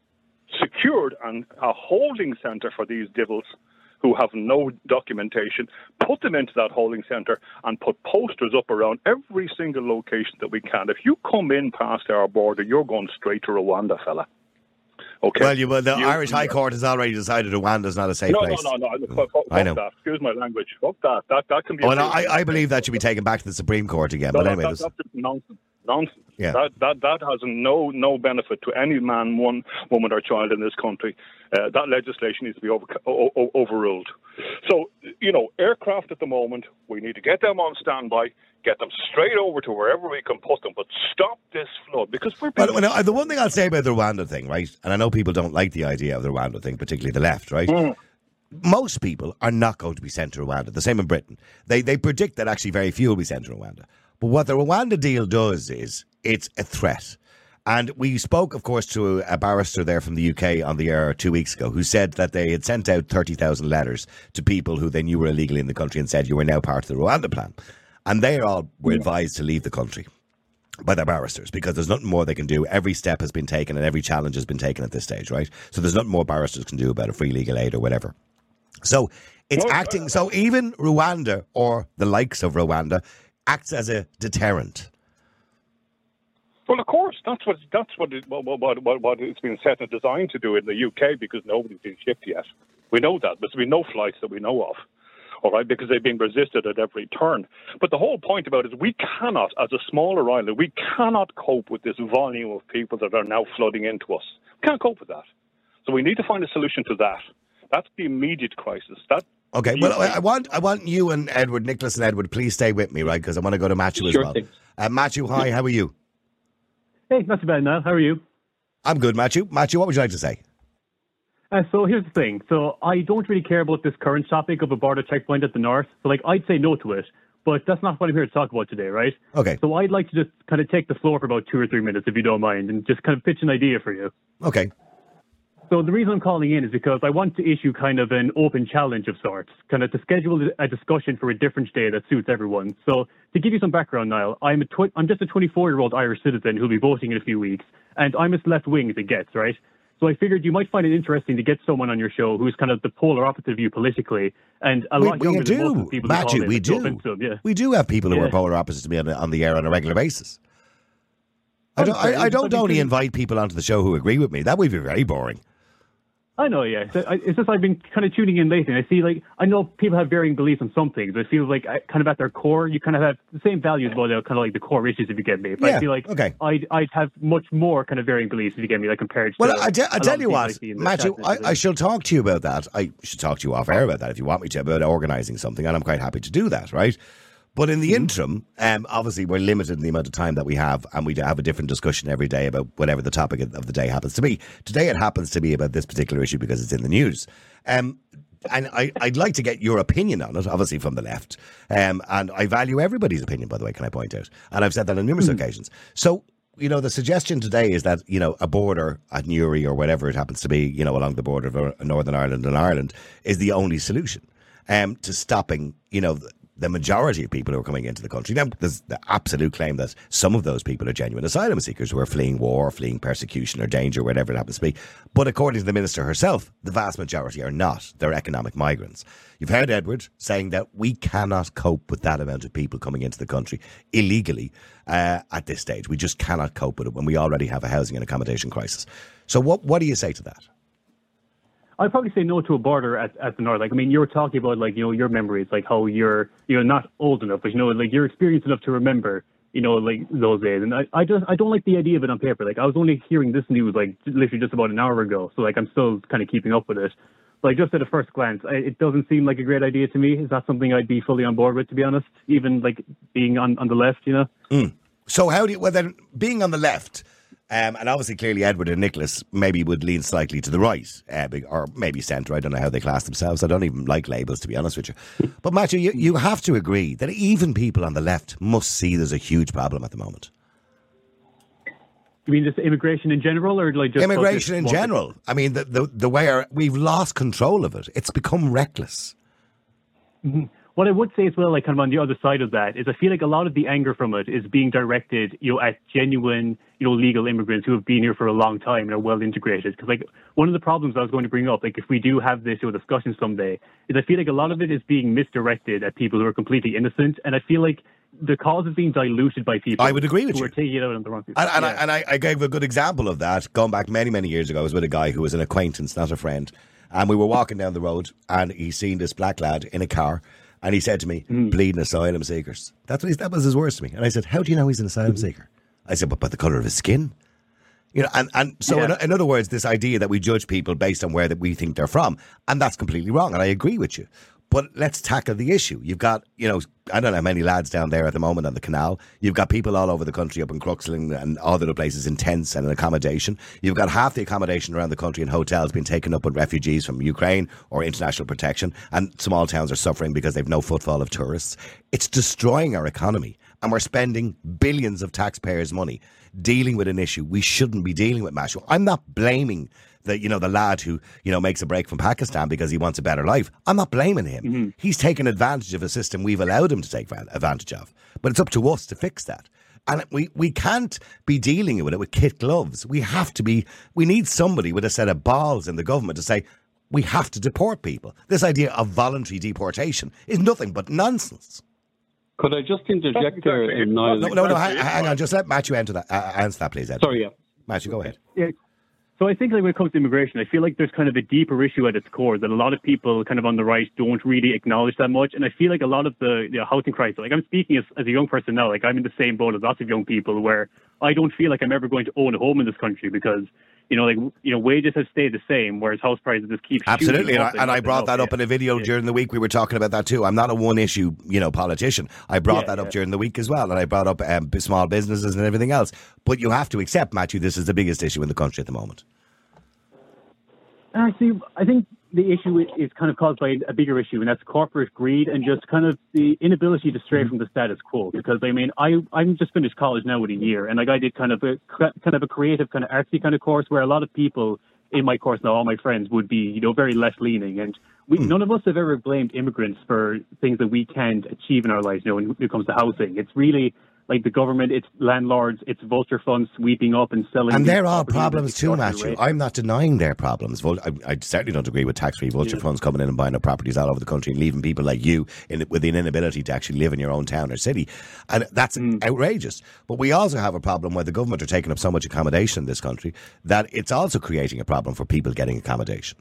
S7: and a holding centre for these divils who have no documentation, put them into that holding centre and put posters up around every single location that we can. If you come in past our border, you're going straight to Rwanda, fella. Okay.
S1: Well, the Irish High Court has already decided Rwanda's not a safe place.
S7: No. I know. That. Excuse my language. Fuck that. That can be...
S1: I believe that should be taken back to the Supreme Court again. But anyway...
S7: That's nonsense. Yeah. That has no benefit to any man, woman or child in this country. That legislation needs to be overruled. So, aircraft at the moment, we need to get them on standby, get them straight over to wherever we can put them, but stop this flood because we're...
S1: the one thing I'll say about the Rwanda thing, right, and I know people don't like the idea of the Rwanda thing, particularly the left, right? Most people are not going to be sent to Rwanda. The same in Britain. They predict that actually very few will be sent to Rwanda. But what the Rwanda deal does is it's a threat. And we spoke, of course, to a barrister there from the UK on the air 2 weeks ago who said that they had sent out 30,000 letters to people who they knew were illegally in the country and said you were now part of the Rwanda plan. And they all were advised to leave the country by their barristers because there's nothing more they can do. Every step has been taken and every challenge has been taken at this stage, right? So there's nothing more barristers can do about a free legal aid or whatever. So it's acting... So even Rwanda or the likes of Rwanda acts as a deterrent.
S7: Well, of course, that's what it's been set and designed to do in the UK because nobody's been shipped yet. We know that. There's been no flights that we know of, all right, because they've been resisted at every turn. But the whole point about it is we cannot, as a smaller island, we cannot cope with this volume of people that are now flooding into us. We can't cope with that. So we need to find a solution to that. That's the immediate crisis. That
S1: Okay, well, I want you and Edward, Nicholas and Edward, please stay with me, right? Because I want to go to Matthew as well. Matthew, hi, how are you?
S8: Hey, not too bad, Niall. How are you?
S1: I'm good, Matthew. Matthew, what would you like to say?
S8: So here's the thing. So I don't really care about this current topic of a border checkpoint at the north. So, I'd say no to it. But that's not what I'm here to talk about today, right?
S1: Okay.
S8: So I'd like to just kind of take the floor for about 2 or 3 minutes, if you don't mind, and just kind of pitch an idea for you.
S1: Okay.
S8: So the reason I'm calling in is because I want to issue kind of an open challenge of sorts, kind of to schedule a discussion for a different day that suits everyone. So to give you some background, Niall, I'm just a 24-year-old Irish citizen who'll be voting in a few weeks, and I'm as left-wing as it gets, right? So I figured you might find it interesting to get someone on your show who's kind of the polar opposite of you politically, and a lot younger than most of the people
S1: Matthew,
S8: we do.
S1: We do have people who are polar opposites to me on the air on a regular basis. I don't only invite people onto the show who agree with me. That would be very boring.
S8: I know, yeah. It's just I've been kind of tuning in lately, and I see, I know people have varying beliefs on some things, but it feels like kind of at their core, you kind of have the same values about kind of the core issues, if you get me. But I feel like I'd have much more kind of varying beliefs, if you get me, compared to...
S1: Well, I tell you what, Matthew, I shall talk to you about that. I should talk to you off air about that if you want me to, about organising something, and I'm quite happy to do that, right? But in the interim, obviously we're limited in the amount of time that we have, and we have a different discussion every day about whatever the topic of the day happens to be. Today it happens to be about this particular issue because it's in the news. And I'd like to get your opinion on it, obviously from the left. And I value everybody's opinion, by the way, can I point out. And I've said that on numerous occasions. So, the suggestion today is that, a border at Newry or whatever it happens to be, along the border of Northern Ireland and Ireland is the only solution to stopping, the majority of people who are coming into the country. Now, there's the absolute claim that some of those people are genuine asylum seekers who are fleeing war, fleeing persecution or danger, whatever it happens to be. But according to the Minister herself, the vast majority are not. They're economic migrants. You've heard Edward saying that we cannot cope with that amount of people coming into the country illegally at this stage. We just cannot cope with it when we already have a housing and accommodation crisis. So what do you say to that?
S8: I'd probably say no to a border at the north. You were talking about, your memories, how you're not old enough, but, you're experienced enough to remember, those days. And I don't like the idea of it on paper. I was only hearing this news, literally just about an hour ago. So, I'm still kind of keeping up with it. Just at a first glance, it doesn't seem like a great idea to me. Is that something I'd be fully on board with, to be honest? Even, being on the left,
S1: So how do you, then, being on the left... and obviously, clearly, Edward and Nicholas maybe would lean slightly to the right, or maybe centre. I don't know how they class themselves. I don't even like labels, to be honest with you. But Matthew, you have to agree that even people on the left must see there's a huge problem at the moment.
S8: You mean just immigration in general, or just
S1: immigration in general? I mean, the way we've lost control of it. It's become reckless.
S8: Mm-hmm. What I would say as well, kind of on the other side of that, is I feel like a lot of the anger from it is being directed, at genuine, legal immigrants who have been here for a long time and are well integrated. Because, one of the problems I was going to bring up, if we do have this discussion someday, is I feel like a lot of it is being misdirected at people who are completely innocent, and I feel like the cause is being diluted by people.
S1: I would agree with you.
S8: Who are taking it out on the wrong people.
S1: And I gave a good example of that going back many, many years ago. I was with a guy who was an acquaintance, not a friend, and we were walking down the road, and he seen this black lad in a car. And he said to me, bleeding asylum seekers. That was his words to me. And I said, how do you know he's an asylum seeker? I said, but by the colour of his skin. And so in other words, this idea that we judge people based on where that we think they're from. And that's completely wrong. And I agree with you. But let's tackle the issue. You've got, I don't know how many lads down there at the moment on the canal. You've got people all over the country up in Cruxland and all the other places in tents and in accommodation. You've got half the accommodation around the country in hotels being taken up with refugees from Ukraine or international protection. And small towns are suffering because they've no footfall of tourists. It's destroying our economy. And we're spending billions of taxpayers' money dealing with an issue we shouldn't be dealing with, Matthew. I'm not blaming the lad who, makes a break from Pakistan because he wants a better life. I'm not blaming him. Mm-hmm. He's taken advantage of a system we've allowed him to take advantage of. But it's up to us to fix that. And we can't be dealing with it with kid gloves. We need somebody with a set of balls in the government to say, we have to deport people. This idea of voluntary deportation is nothing but nonsense.
S5: Could I just interject there?
S1: No, hang on. Just let Matthew answer that, please, Ed.
S5: Sorry, yeah.
S1: Matthew, go ahead.
S8: Yeah. So I think like when it comes to immigration, I feel like there's kind of a deeper issue at its core that a lot of people kind of on the right don't really acknowledge that much. And I feel like a lot of the housing crisis, like I'm speaking as a young person now, like I'm in the same boat as lots of young people where I don't feel like I'm ever going to own a home in this country because, wages have stayed the same, whereas house prices just keep shooting
S1: Absolutely,
S8: up
S1: and I brought that up in a video during the week. We were talking about that too. I'm not a one-issue, politician. I brought that up during the week as well, and I brought up small businesses and everything else. But you have to accept, Matthew, this is the biggest issue in the country at the moment.
S8: Actually, I think the issue is kind of caused by a bigger issue, and that's corporate greed and just kind of the inability to stray from the status quo. Because I mean, I'm just finished college now with a year, and like I did kind of a creative, kind of artsy kind of course where a lot of people in my course now, all my friends would be, very left leaning, and none of us have ever blamed immigrants for things that we can't achieve in our lives. When it comes to housing, it's really like the government, it's landlords, it's vulture funds sweeping up and selling.
S1: And they're all problems too, Matthew. I'm not denying their problems. I certainly don't agree with tax-free vulture funds coming in and buying up properties all over the country and leaving people like you with an inability to actually live in your own town or city. And that's outrageous. But we also have a problem where the government are taking up so much accommodation in this country that it's also creating a problem for people getting accommodation.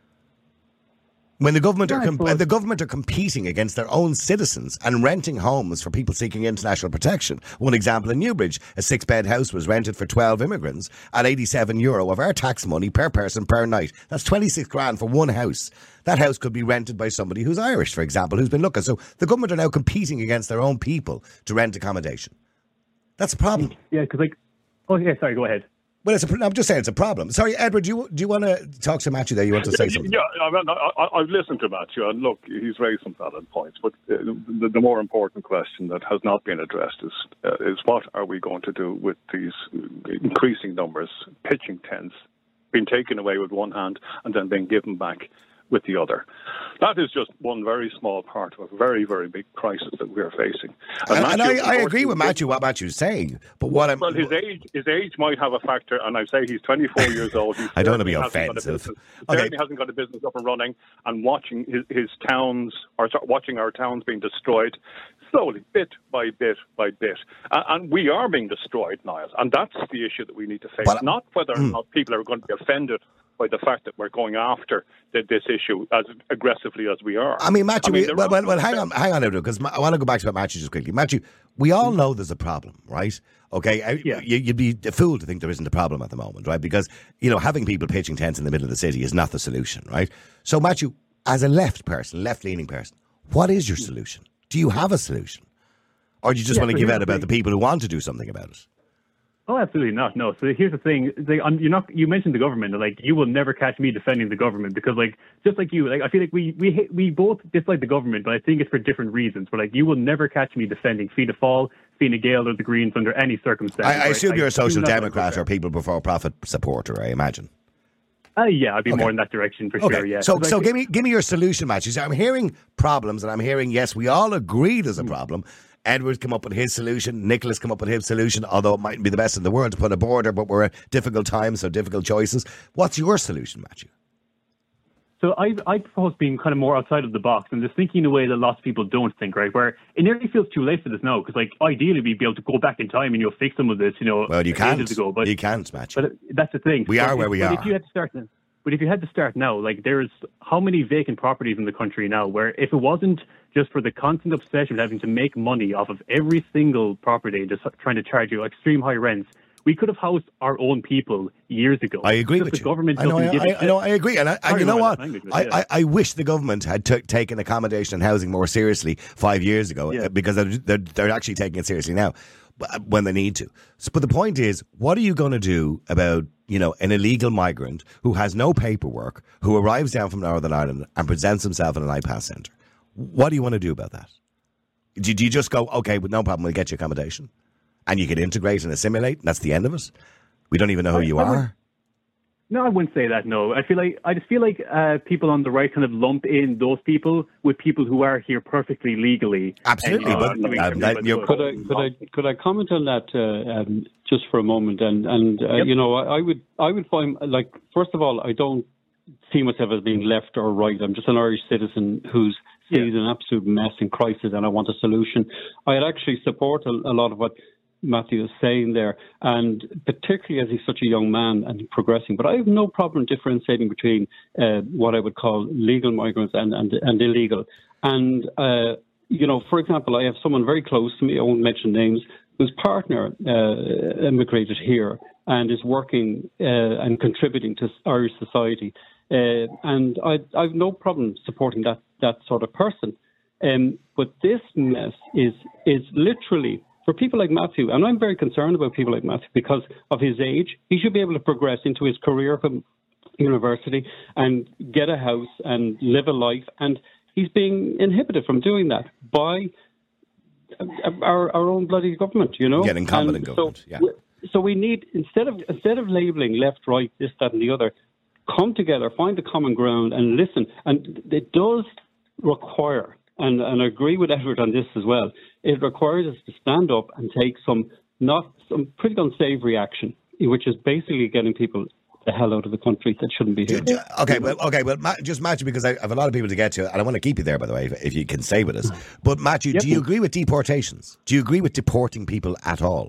S1: When the government are competing against their own citizens and renting homes for people seeking international protection. One example in Newbridge, a 6-bed house was rented for 12 immigrants at €87 of our tax money per person per night. That's 26 grand for one house. That house could be rented by somebody who's Irish, for example, who's been looking. So the government are now competing against their own people to rent accommodation. That's a problem.
S8: Yeah, because sorry, go ahead.
S1: Well, I'm just saying it's a problem. Sorry, Edward, do you want to talk to Matthew there? You want to say something?
S7: Yeah, I've listened to Matthew, and look, he's raised some valid points. But the more important question that has not been addressed is what are we going to do with these increasing numbers, pitching tents, being taken away with one hand and then being given back with the other. That is just one very small part of a very, very big crisis that we're facing.
S1: And I agree with Matthew, what Matthew's saying. But
S7: his age might have a factor, and I say he's 24 years old.
S1: I don't want to be offensive.
S7: Certainly hasn't got a business up and running, and watching his towns, or watching our towns being destroyed slowly, bit by bit by bit. And we are being destroyed, Niall, and that's the issue that we need to face, not whether or not people are going to be offended by the fact that we're going after this issue as aggressively as we are.
S1: I mean, Matthew, hang on, Edward, because I want to go back to Matthew just quickly. Matthew, we all know there's a problem, right? Okay, you'd be a fool to think there isn't a problem at the moment, right? Because, having people pitching tents in the middle of the city is not the solution, right? So, Matthew, as a left-leaning person, what is your solution? Do you have a solution? Or do you just want to give out about the people who want to do something about it?
S8: Oh, absolutely not. No. So here's the thing: you mentioned the government. Like, you will never catch me defending the government because, just like you, I feel like we both dislike the government, but I think it's for different reasons. But you will never catch me defending Fianna Fáil, Fine Gael, or the Greens under any circumstance.
S1: I assume you're a social democrat or people before profit supporter. I imagine.
S8: Yeah, I'd be more in that direction for sure. Yeah.
S1: So give me your solution, Matthew. So I'm hearing problems, and I'm hearing yes, we all agree there's a problem. Edward's come up with his solution. Nicholas come up with his solution, although it mightn't be the best in the world to put a border, but we're at difficult times, so difficult choices. What's your solution, Matthew?
S8: So I propose being kind of more outside of the box and just thinking in a way that lots of people don't think, right? Where it nearly feels too late for this now, because ideally we'd be able to go back in time and fix some of this,
S1: Well, you can't. You can't, Matthew.
S8: But that's the thing.
S1: We are where we are.
S8: If you had to start now, there's how many vacant properties in the country now where if it wasn't just for the constant obsession of having to make money off of every single property, just trying to charge you extreme high rents, we could have housed our own people years ago.
S1: I agree with you.
S8: The government
S1: I agree. And you know what? I wish the government had taken accommodation and housing more seriously 5 years ago because they're actually taking it seriously now when they need to. But the point is, what are you going to do about an illegal migrant who has no paperwork, who arrives down from Northern Ireland and presents himself in an IPAS centre? What do you want to do about that? Do you just go, okay, but no problem, we'll get you accommodation? And you can integrate and assimilate, and that's the end of it? We don't even know who you are?
S8: No, I wouldn't say that, no. I just feel like people on the right kind of lump in those people with people who are here perfectly legally.
S1: Absolutely.
S5: Could I comment on that just for a moment? And I would find, first of all, I don't see myself as being left or right. I'm just an Irish citizen who's sees an absolute mess and crisis, and I want a solution. I'd actually support a lot of what Matthew is saying there, and particularly as he's such a young man and progressing. But I have no problem differentiating between what I would call legal migrants and illegal. And, for example, I have someone very close to me, I won't mention names, whose partner immigrated here and is working and contributing to Irish society. And I've no problem supporting that sort of person. But this mess is literally, for people like Matthew, and I'm very concerned about people like Matthew because of his age. He should be able to progress into his career from university and get a house and live a life. And he's being inhibited from doing that by our own bloody government,
S1: Getting incompetent government,
S5: So we need, instead of labelling left, right, this, that and the other, come together, find the common ground and listen. And it does require, and I agree with Edward on this as well, it requires us to stand up and take some pretty unsavoury action, which is basically getting people the hell out of the country that shouldn't be here.
S1: Well, just Matthew, because I have a lot of people to get to, and I want to keep you there, by the way, if you can stay with us. But Matthew, do you agree with deportations? Do you agree with deporting people at all?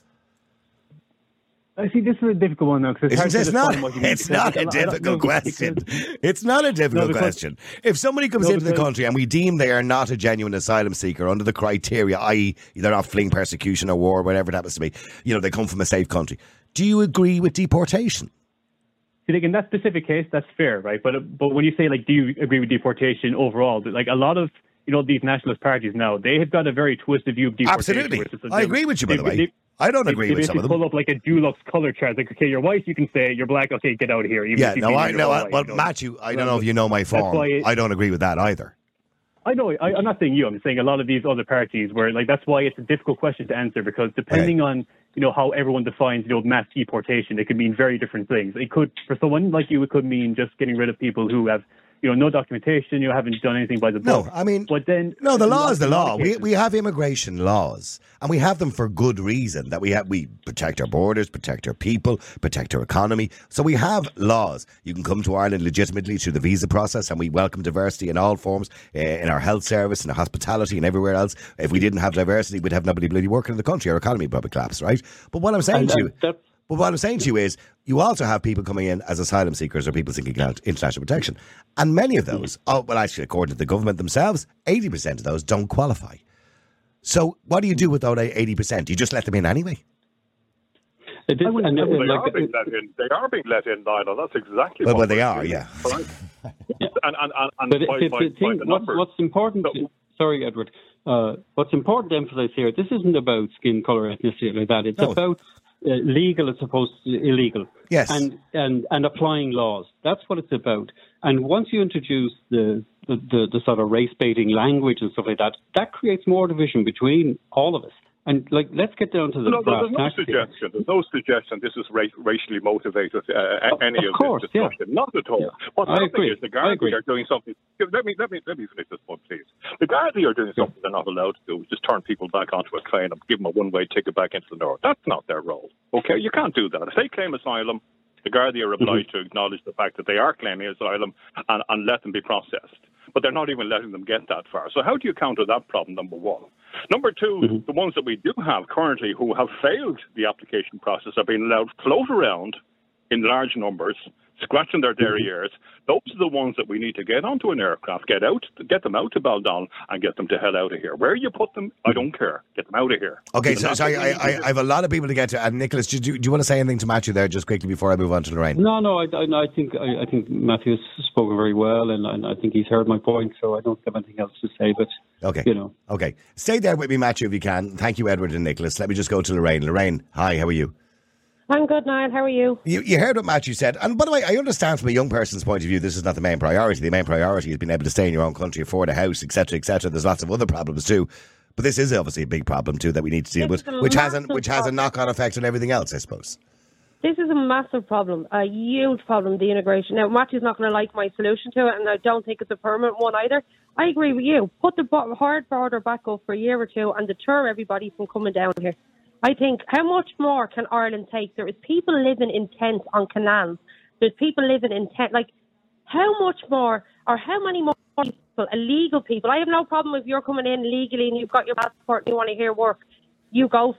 S8: I see, this is a difficult one, though.
S1: It's not a difficult question. It's not a difficult question. If somebody comes into the country and we deem they are not a genuine asylum seeker under the criteria, i.e. they're not fleeing persecution or war, whatever it happens to be, they come from a safe country, do you agree with deportation?
S8: See, in that specific case, that's fair, right? But when you say, do you agree with deportation overall? A lot of, these nationalist parties now, they have got a very twisted view of deportation.
S1: Absolutely. I agree with you, by the way. I don't agree with some of them.
S8: They pull up a Dulux color chart. Okay, you're white, you can say. You're black, okay, get out of here.
S1: Matthew, I don't know if you know my form. I don't agree with that either.
S8: I know. I'm not saying you. I'm saying a lot of these other parties where, that's why it's a difficult question to answer, because depending on, how everyone defines, mass deportation, it could mean very different things. It could, for someone like you, it could mean just getting rid of people who have, no documentation, haven't done anything by the book.
S1: The law is the law. We have immigration laws, and we have them for good reason. That we protect our borders, protect our people, protect our economy. So we have laws. You can come to Ireland legitimately through the visa process, and we welcome diversity in all forms, in our health service, in our hospitality, and everywhere else. If we didn't have diversity, we'd have nobody bloody working in the country. Our economy would probably collapse, right? But what I'm saying to you is, you also have people coming in as asylum seekers or people seeking out international protection. And many of those, actually, according to the government themselves, 80% of those don't qualify. So what do you do with those 80%? Do you just let them in anyway?
S7: They are being let in, Niall. That's exactly what
S1: well, they are, yeah.
S5: What's important... Sorry, Edward. What's important to emphasise here, this isn't about skin colour, ethnicity, like that. It's about... legal as opposed to illegal.
S1: Yes.
S5: And applying laws. That's what it's about. And once you introduce the sort of race baiting language and stuff like that, that creates more division between all of us. And let's get down to the
S7: there's no suggestion. There's no suggestion this is racially motivated. Any of this discussion, not at all.
S5: Yeah.
S7: What's happening is the Gardaí are doing something. Let me finish this point, please. The Gardaí are doing something they're not allowed to do. Just turn people back onto a train and give them a one-way ticket back into the north. That's not their role. Okay, you can't do that. If they claim asylum, the Gardaí are obliged to acknowledge the fact that they are claiming asylum and let them be processed. But they're not even letting them get that far. So how do you counter that problem, number one? Number two, the ones that we do have currently who have failed the application process are being allowed to float around in large numbers, scratching their derrieres. Those are the ones that we need to get onto an aircraft, get them out to Baldon and get them to hell out of here. Where you put them, I don't care. Get them out of here.
S1: Okay, so I have a lot of people to get to. And Nicholas, do you want to say anything to Matthew there just quickly before I move on to Lorraine?
S5: No, I think Matthew has spoken very well, and I think he's heard my point, so I don't have anything else to say, but
S1: okay. Okay. Stay there with me, Matthew, if you can. Thank you, Edward and Nicholas. Let me just go to Lorraine. Lorraine, hi, how are you?
S3: I'm good, Niall. How are you?
S1: You heard what Matthew said. And by the way, I understand from a young person's point of view, this is not the main priority. The main priority is being able to stay in your own country, afford a house, etc., etc. There's lots of other problems too. But this is obviously a big problem too that we need to deal with, which has a knock-on effect on everything else, I suppose.
S3: This is a massive problem, a huge problem, the integration. Now, Matthew's not going to like my solution to it, and I don't think it's a permanent one either. I agree with you. Put the hard border back up for a year or two and deter everybody from coming down here. I think, how much more can Ireland take? There is people living in tents on canals. There's people living in tents. How much more, or how many more people, illegal people? I have no problem if you're coming in legally and you've got your passport and you want to hear work. You go for it.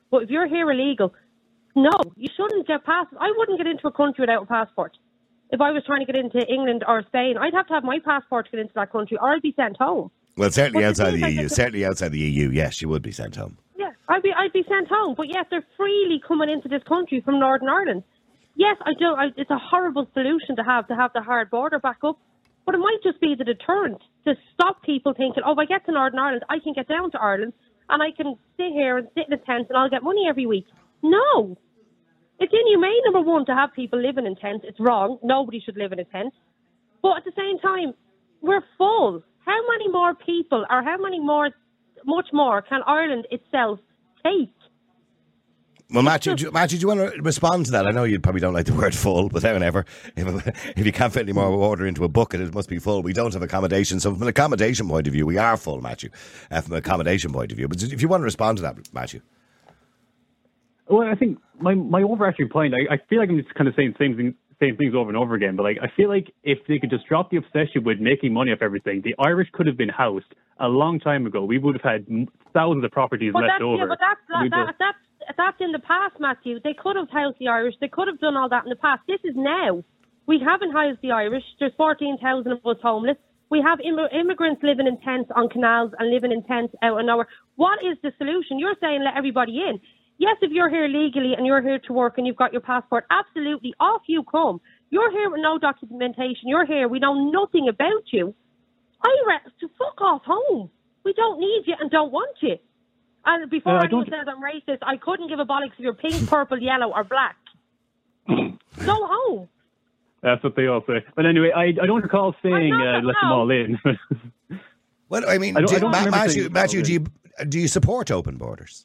S9: But if you're here illegal, no, you shouldn't get passports. I wouldn't get into a country without a passport. If I was trying to get into England or Spain, I'd have to have my passport to get into that country, or I'd be sent home.
S1: Well, certainly outside the EU. Certainly outside the EU, yes, you would be sent home.
S9: Yeah, I'd be sent home. But yes, they're freely coming into this country from Northern Ireland. Yes, it's a horrible solution to have the hard border back up. But it might just be the deterrent to stop people thinking, oh, if I get to Northern Ireland, I can get down to Ireland and I can sit here and sit in a tent and I'll get money every week. No. It's inhumane, number one, to have people living in tents. It's wrong. Nobody should live in a tent. But at the same time, we're full. How many more people or much more can Ireland itself take?
S1: Well, Matthew, do you want to respond to that? I know you probably don't like the word full, but whenever, if you can't fit any more water into a bucket, it must be full. We don't have accommodation. So from an accommodation point of view, we are full, Matthew, from an accommodation point of view. But if you want to respond to that, Matthew.
S8: Well, I think my overarching point, I feel like I'm just kind of saying same things over and over again, but I feel like if they could just drop the obsession with making money off everything, the Irish could have been housed a long time ago. We would have had thousands of properties left over.
S9: Yeah, but that's in the past, Matthew. They could have housed the Irish. They could have done all that in the past. This is now. We haven't housed the Irish. There's 14,000 of us homeless. We have immigrants living in tents on canals and living in tents out of nowhere. What is the solution? You're saying let everybody in. Yes, if you're here legally and you're here to work and you've got your passport, absolutely, off you come. You're here with no documentation. You're here. We know nothing about you. To fuck off home. We don't need you and don't want you. And before anyone says I'm racist, I couldn't give a bollocks if you're pink, purple, yellow or black. Go home.
S8: That's what they all say. But anyway, I don't recall saying let them all in.
S1: Well, I mean, Matthew, do you support open borders?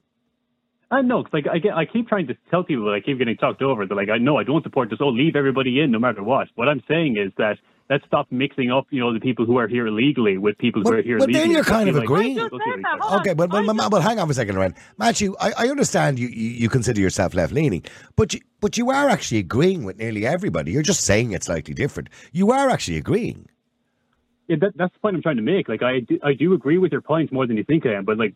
S8: No, because I keep trying to tell people that I keep getting talked over. They're like, I don't support this. Oh, leave everybody in no matter what. What I'm saying is that let's stop mixing up, the people who are here illegally with people who are here legally.
S1: But then you're kind of agreeing. Okay, but hang on for a second, Lorraine. Matthew, I understand you consider yourself left-leaning, but you are actually agreeing with nearly everybody. You're just saying it's slightly different. You are actually agreeing.
S8: Yeah, that's the point I'm trying to make. Like, I do agree with your points more than you think I am, but I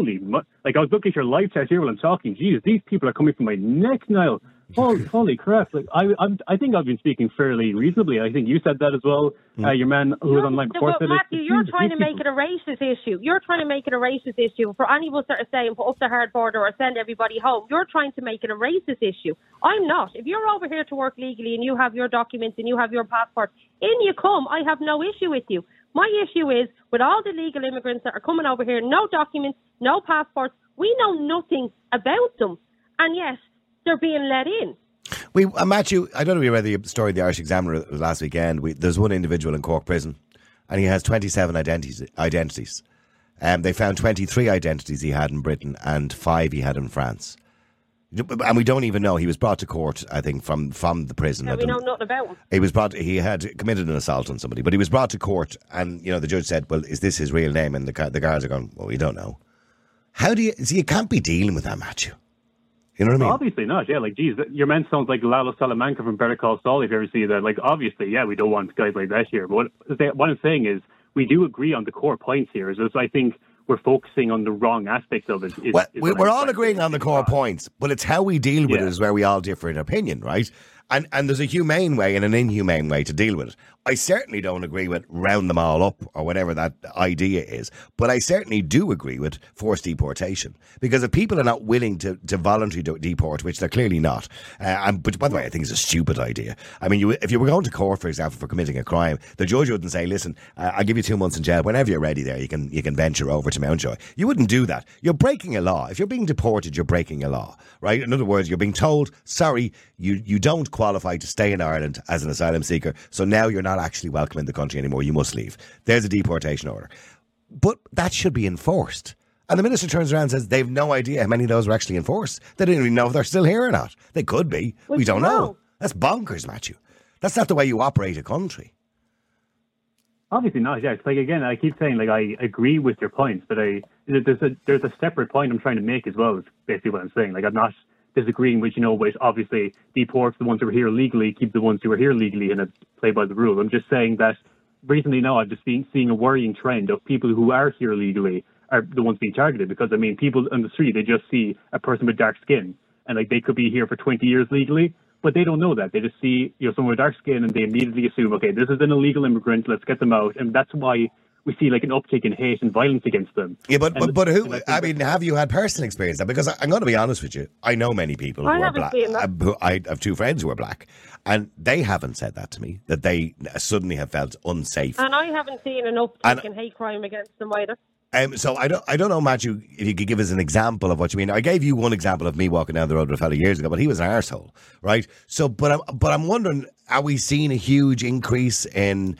S8: was looking at your live chat here while I'm talking. Jesus, these people are coming from my neck now. Holy crap! Like, I think I've been speaking fairly reasonably. I think you said that as well. Your man who was online before said
S9: Matthew, you're trying to make it a racist issue. You're trying to make it a racist issue. For any of us that are saying put up the hard border or send everybody home, you're trying to make it a racist issue. I'm not. If you're over here to work legally and you have your documents and you have your passport, in you come. I have no issue with you. My issue is with all the legal immigrants that are coming over here, no documents, no passports. We know nothing about them, and yes, they're being let in.
S1: Matthew, I don't know if you read the story in the Irish Examiner last weekend. There's one individual in Cork prison, and he has 27 identities. They found 23 identities he had in Britain and 5 he had in France. And we don't even know. He was brought to court, I think, from the prison.
S9: Yeah, we know nothing about him.
S1: He had committed an assault on somebody, but he was brought to court, and the judge said, "Well, is this his real name?" And the guards are going, "Well, we don't know." How do you? See, you can't be dealing with that, Matthew. You know what I mean?
S8: Obviously not. Yeah, like, geez, your man sounds like Lalo Salamanca from Better Call Saul. If you ever see that, like, obviously, yeah, we don't want guys like that here. But what I'm saying is, we do agree on the core points here. So I think we're focusing on the wrong aspects of it.
S1: We're all agreeing on the core points, but it's how we deal with it is where we all differ in opinion, right? And there's a humane way and an inhumane way to deal with it. I certainly don't agree with round them all up or whatever that idea is, but I certainly do agree with forced deportation, because if people are not willing to voluntarily deport, which they're clearly not, but by the way, I think it's a stupid idea. I mean, if you were going to court, for example, for committing a crime, the judge wouldn't say, "Listen, I'll give you 2 months in jail. Whenever you're ready, there you can venture over to Mountjoy." You wouldn't do that. You're breaking a law. If you're being deported, you're breaking a law, right? In other words, you're being told, "Sorry, you don't qualify to stay in Ireland as an asylum seeker, so now you're not actually welcome in the country anymore. You must leave." There's a deportation order. But that should be enforced. And the minister turns around and says they've no idea how many of those are actually enforced. They don't even know if they're still here or not. They could be. We don't know. That's bonkers, Matthew. That's not the way you operate a country.
S8: Obviously not, yeah. It's like, again, I keep saying, like, I agree with your points, but there's a separate point I'm trying to make as well, is basically what I'm saying. Like, I'm not disagreeing with, with obviously deport the ones who are here legally, keep the ones who are here legally, and play by the rules. I'm just saying that recently now I've just been seeing a worrying trend of people who are here legally are the ones being targeted. Because, I mean, people on the street, they just see a person with dark skin, and like they could be here for 20 years legally, but they don't know that. They just see, someone with dark skin, and they immediately assume, okay, this is an illegal immigrant, let's get them out. And that's why we see like an uptick in hate and violence against them.
S1: Yeah, but who? I mean, have you had personal experience? Because I'm going to be honest with you, I know many people who are black. I have 2 friends who are black, and they haven't said that to me, that they suddenly have felt unsafe.
S9: And I haven't seen an uptick in hate crime against them either.
S1: So I don't know, Matthew, if you could give us an example of what you mean. I gave you one example of me walking down the road with a fella years ago, but he was an arsehole, right? So, but I'm wondering, are we seeing a huge increase in,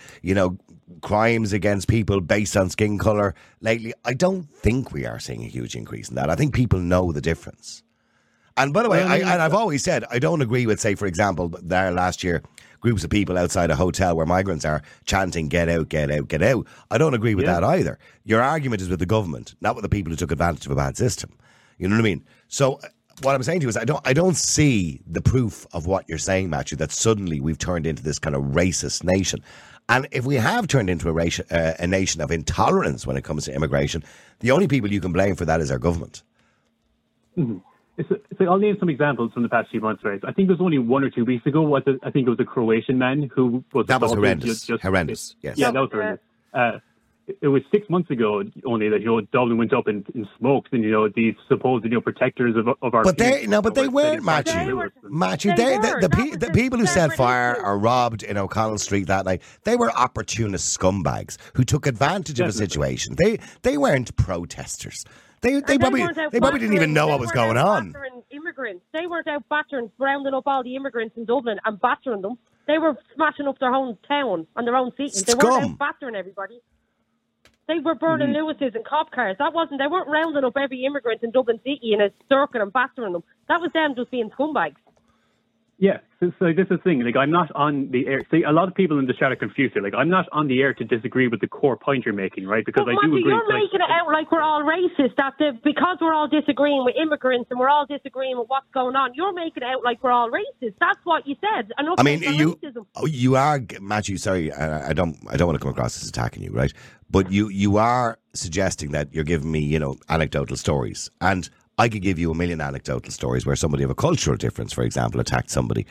S1: crimes against people based on skin colour lately? I don't think we are seeing a huge increase in that. I think people know the difference. And by the way, I've always said, I don't agree with, say, for example, there last year, groups of people outside a hotel where migrants are chanting, get out, get out, get out. I don't agree with that either. Your argument is with the government, not with the people who took advantage of a bad system. You know what I mean? So what I'm saying to you is I don't see the proof of what you're saying, Matthew, that suddenly we've turned into this kind of racist nation. And if we have turned into a nation of intolerance when it comes to immigration, the only people you can blame for that is our government.
S8: Mm-hmm. It's like, I'll name some examples from the past few months, right? I think it was only 1 or 2 weeks ago. I think it was a Croatian man who was...
S1: That was horrendous. Horrendous, yes.
S8: Yeah, that was horrendous. It was 6 months ago only that, Dublin went up in smoke, and, these supposed, protectors of our...
S1: But they weren't, Matthew. Matthew, the people who set fire or robbed in O'Connell Street that night, they were opportunist scumbags who took advantage of a situation. They weren't protesters. They probably didn't even know what was going on.
S9: Immigrants. They weren't out battering, rounding up all the immigrants in Dublin and battering them. They were smashing up their own town and their own city. They weren't out battering everybody. They were burning Lewis's and cop cars. They weren't rounding up every immigrant in Dublin City in a circle and battering them. That was them just being scumbags.
S8: Yeah, so this is the thing. Like, I'm not on the air. See, a lot of people in the chat are confused here. Like, I'm not on the air to disagree with the core point you're making, right? Because I do agree.
S9: You're making it out like we're all racist. Because we're all disagreeing with immigrants and we're all disagreeing with what's going on. You're making it out like we're all racist. That's what you said.
S1: I mean, you are, Matthew. Sorry, I don't want to come across as attacking you, right? But you are suggesting that you're giving me, anecdotal stories, and I could give you a million anecdotal stories where somebody of a cultural difference, for example, attacked somebody,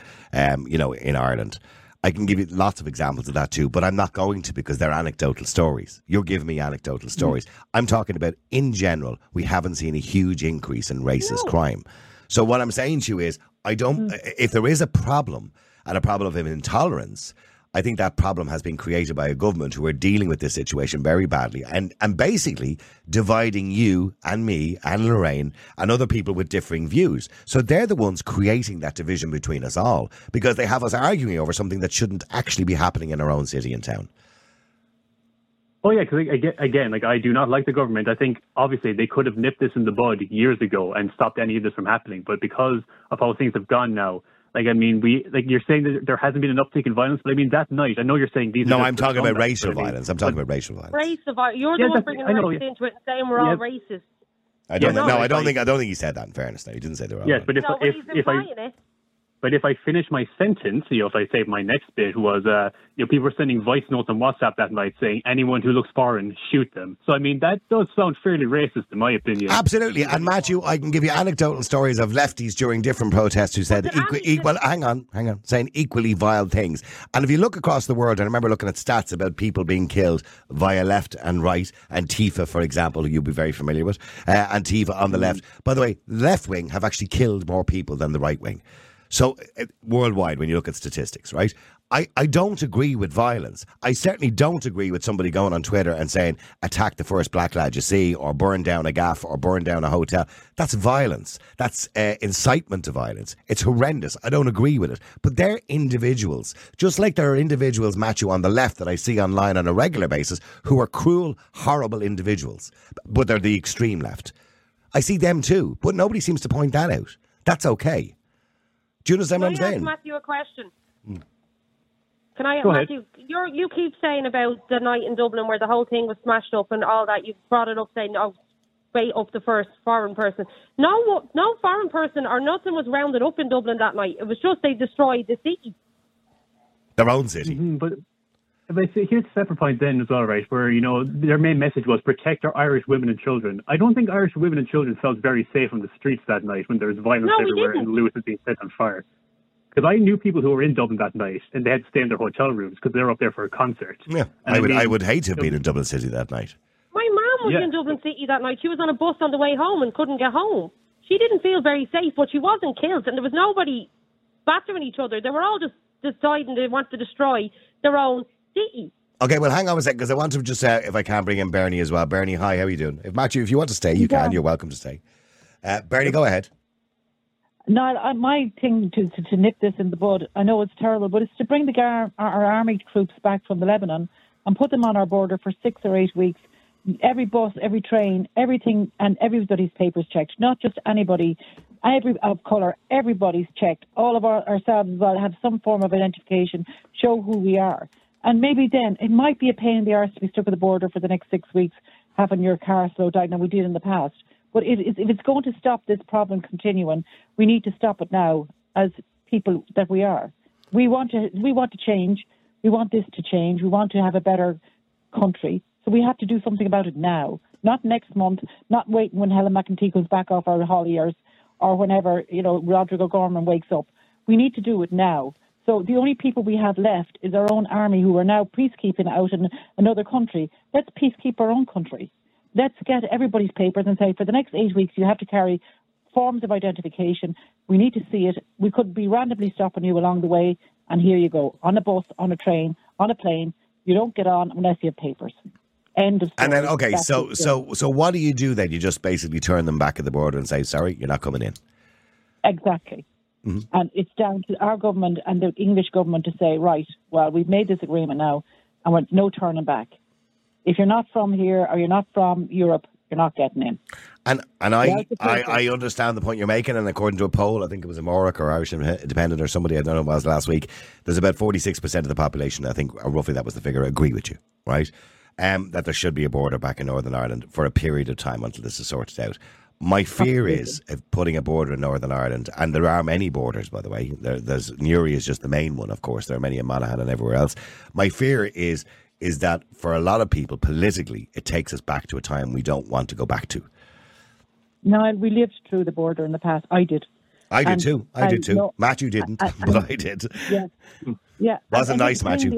S1: in Ireland. I can give you lots of examples of that too, but I'm not going to because they're anecdotal stories. You're giving me anecdotal stories. I'm talking about, in general, we haven't seen a huge increase in racist crime. So what I'm saying to you is, if there is a problem, and a problem of intolerance, I think that problem has been created by a government who are dealing with this situation very badly and basically dividing you and me and Lorraine and other people with differing views. So they're the ones creating that division between us all because they have us arguing over something that shouldn't actually be happening in our own city and town.
S8: Oh, yeah, because again, I do not like the government. I think, obviously, they could have nipped this in the bud years ago and stopped any of this from happening. But because of how things have gone now, you're saying that there hasn't been an uptick in violence, but I mean, that night, I know you're saying these...
S1: No, I'm talking about racial violence. I'm talking about racial violence.
S9: Racial violence. You're the one bringing race into it and saying we're all racist.
S1: I don't think he said that, in fairness. No, he didn't say they were all
S8: right. But if I finish my sentence, if I say my next bit was, people were sending voice notes on WhatsApp that night saying anyone who looks foreign, shoot them. So, I mean, that does sound fairly racist in my opinion.
S1: Absolutely. And Matthew, I can give you anecdotal stories of lefties during different protests who said, hang on, saying equally vile things. And if you look across the world, I remember looking at stats about people being killed via left and right, Antifa, for example, who you'll be very familiar with, Antifa on the left. By the way, left wing have actually killed more people than the right wing. So, worldwide, when you look at statistics, right, I don't agree with violence. I certainly don't agree with somebody going on Twitter and saying, attack the first black lad you see, or burn down a gaff, or burn down a hotel. That's violence. That's incitement to violence. It's horrendous. I don't agree with it. But they're individuals. Just like there are individuals, Matthew, on the left that I see online on a regular basis who are cruel, horrible individuals. But they're the extreme left. I see them too. But nobody seems to point that out. That's okay. Do you understand what I'm saying?
S9: Can I ask Matthew a question? Can I, Matthew? You keep saying about the night in Dublin where the whole thing was smashed up and all that. You brought it up saying, wait up the first foreign person. No foreign person or nothing was rounded up in Dublin that night. It was just they destroyed the city.
S1: Their own city.
S8: Mm-hmm, But here's a separate point then as well, right, where, their main message was protect our Irish women and children. I don't think Irish women and children felt very safe on the streets that night when there was violence everywhere and Lewis was being set on fire. Because I knew people who were in Dublin that night and they had to stay in their hotel rooms because they were up there for a concert.
S1: Yeah, I would hate to have been in Dublin City that night.
S9: My mum was in Dublin City that night. She was on a bus on the way home and couldn't get home. She didn't feel very safe, but she wasn't killed, and there was nobody battering each other. They were all just deciding they want to destroy their own city.
S1: Okay, well, hang on a second, because I want to just, if I can, bring in Bernie as well. Bernie, hi, how are you doing? Matthew, if you want to stay, you can. You're welcome to stay. Bernie, go ahead.
S10: No, my thing to nip this in the bud, I know it's terrible, but it's to bring our army troops back from the Lebanon and put them on our border for 6 or 8 weeks. Every bus, every train, everything, and everybody's papers checked, not just anybody, of colour, everybody's checked. All of ourselves as well have some form of identification, show who we are. And maybe then it might be a pain in the arse to be stuck at the border for the next 6 weeks, having your car slowed down, and we did in the past. But if it's going to stop this problem continuing, we need to stop it now as people that we are. We want to change. We want this to change. We want to have a better country. So we have to do something about it now, not next month, not waiting when Helen McEntee comes back off our holidays or whenever, Rodrigo Gorman wakes up. We need to do it now. So the only people we have left is our own army who are now peacekeeping out in another country. Let's peacekeep our own country. Let's get everybody's papers and say, for the next 8 weeks, you have to carry forms of identification. We need to see it. We could be randomly stopping you along the way, and here you go, on a bus, on a train, on a plane. You don't get on unless you have papers. End of story.
S1: And then, okay, so what do you do then? You just basically turn them back at the border and say, sorry, you're not coming in.
S10: Exactly. Mm-hmm. And it's down to our government and the English government to say, right, well, we've made this agreement now, and we're no turning back. If you're not from here or you're not from Europe, you're not getting in.
S1: And I understand the point you're making, and according to a poll, I think it was Amoric or Irish Independent or somebody, I don't know what it was last week, there's about 46% of the population, I think roughly that was the figure, agree with you, right? That there should be a border back in Northern Ireland for a period of time until this is sorted out. My fear is of putting a border in Northern Ireland, and there are many borders, by the way. There's Newry is just the main one, of course. There are many in Monaghan and everywhere else. My fear is that for a lot of people, politically, it takes us back to a time we don't want to go back to.
S10: No, we lived through the border in the past. I did.
S1: I did too. No, Matthew didn't, but I did.
S10: Yeah.
S1: Wasn't nice, Matthew.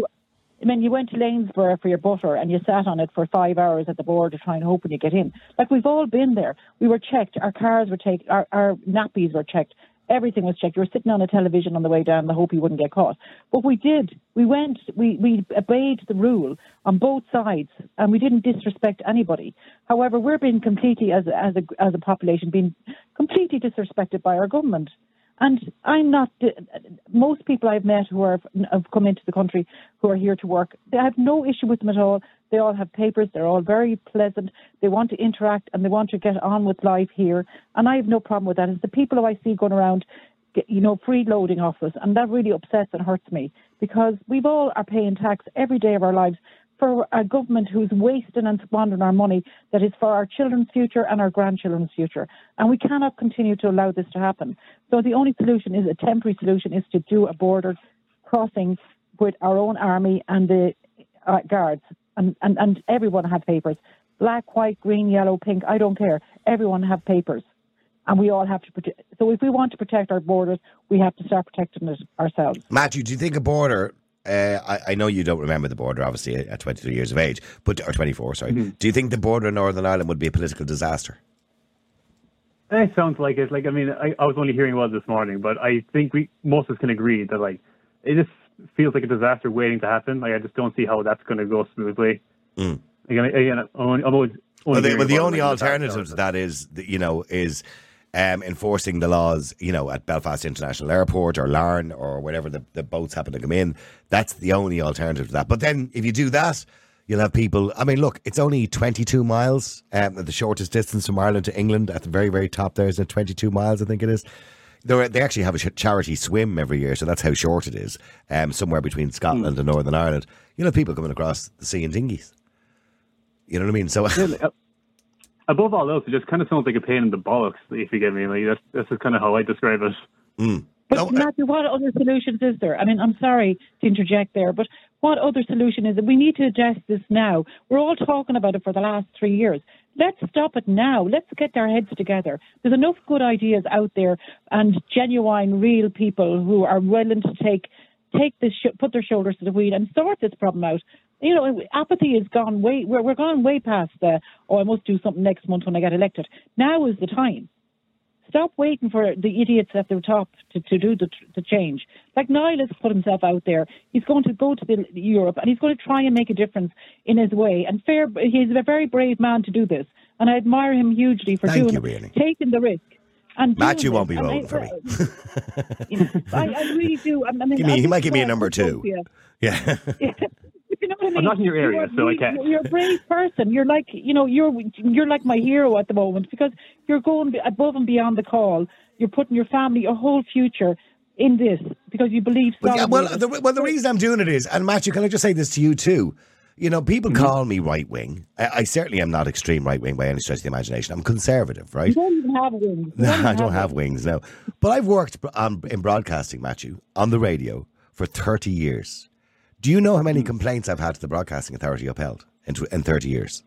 S10: I mean, you went to Lanesborough for your butter and you sat on it for 5 hours at the border trying to hope when you get in. Like, we've all been there. We were checked. Our cars were checked. Our nappies were checked. Everything was checked. You were sitting on a television on the way down and hope you wouldn't get caught. But we did. We went. We obeyed the rule on both sides, and we didn't disrespect anybody. However, we're being completely, as a population, being completely disrespected by our government. And I'm not. Most people I've met who have come into the country who are here to work, I have no issue with them at all. They all have papers. They're all very pleasant. They want to interact and they want to get on with life here. And I have no problem with that. It's the people who I see going around, freeloading off us, and that really upsets and hurts me, because we've all are paying tax every day of our lives for a government who's wasting and squandering our money that is for our children's future and our grandchildren's future. And we cannot continue to allow this to happen. So the only solution is a temporary solution, is to do a border crossing with our own army and the guards. And everyone have papers. Black, white, green, yellow, pink, I don't care. Everyone have papers. And we all have to protect. So if we want to protect our borders, we have to start protecting it ourselves.
S1: Matthew, do you think a border... I know you don't remember the border, obviously, at 23 years of age, or 24, sorry. Mm-hmm. Do you think the border in Northern Ireland would be a political disaster?
S8: It sounds like it. Like, I mean, I was only hearing about it this morning, but I think most of us can agree that, like, it just feels like a disaster waiting to happen. Like, I just don't see how that's going to go smoothly. Mm. Again, I'm always...
S1: the only alternative to that is, enforcing the laws, at Belfast International Airport or Larne or wherever the boats happen to come in. That's the only alternative to that. But then if you do that, you'll have people... I mean, look, it's only 22 miles, the shortest distance from Ireland to England. At the very, very top there is 22 miles, I think it is. They actually have a charity swim every year, so that's how short it is, somewhere between Scotland and Northern Ireland. You'll have people coming across the sea in dinghies. You know what I mean? So...
S8: Above all else, it just kind of sounds like a pain in the bollocks, if you get me. Like, that's just kind of how I describe it.
S10: Mm. But Matthew, what other solutions is there? I mean, I'm sorry to interject there, but What other solution is it? We need to address this now. We're all talking about it for the last 3 years. Let's stop it now. Let's get our heads together. There's enough good ideas out there and genuine, real people who are willing to take this, put their shoulders to the wheel and sort this problem out. You know, apathy has gone we're gone way past I must do something next month when I get elected. Now is the time. Stop waiting for the idiots at the top to do the change. Like Niall has put himself out there. He's going to go to Europe and he's going to try and make a difference in his way. And he's a very brave man to do this. And I admire him hugely for taking the risk. And
S1: Matthew won't be voting for me.
S10: I really do.
S1: He might give me a number 2. Yeah.
S10: You know what I mean?
S8: I'm not in your area, so I can't.
S10: You're a brave person. You're like, you're like my hero at the moment because you're going above and beyond the call. You're putting your family, your whole future in this because you believe.
S1: The reason I'm doing it is, and Matthew, can I just say this to you too? You know, people call me right wing. I certainly am not extreme right wing by any stretch of the imagination. I'm conservative, right?
S10: You don't even have wings.
S1: No, I don't have wings, no. But I've worked in broadcasting, Matthew, on the radio for 30 years. Do you know how many complaints I've had to the Broadcasting Authority upheld in 30 years?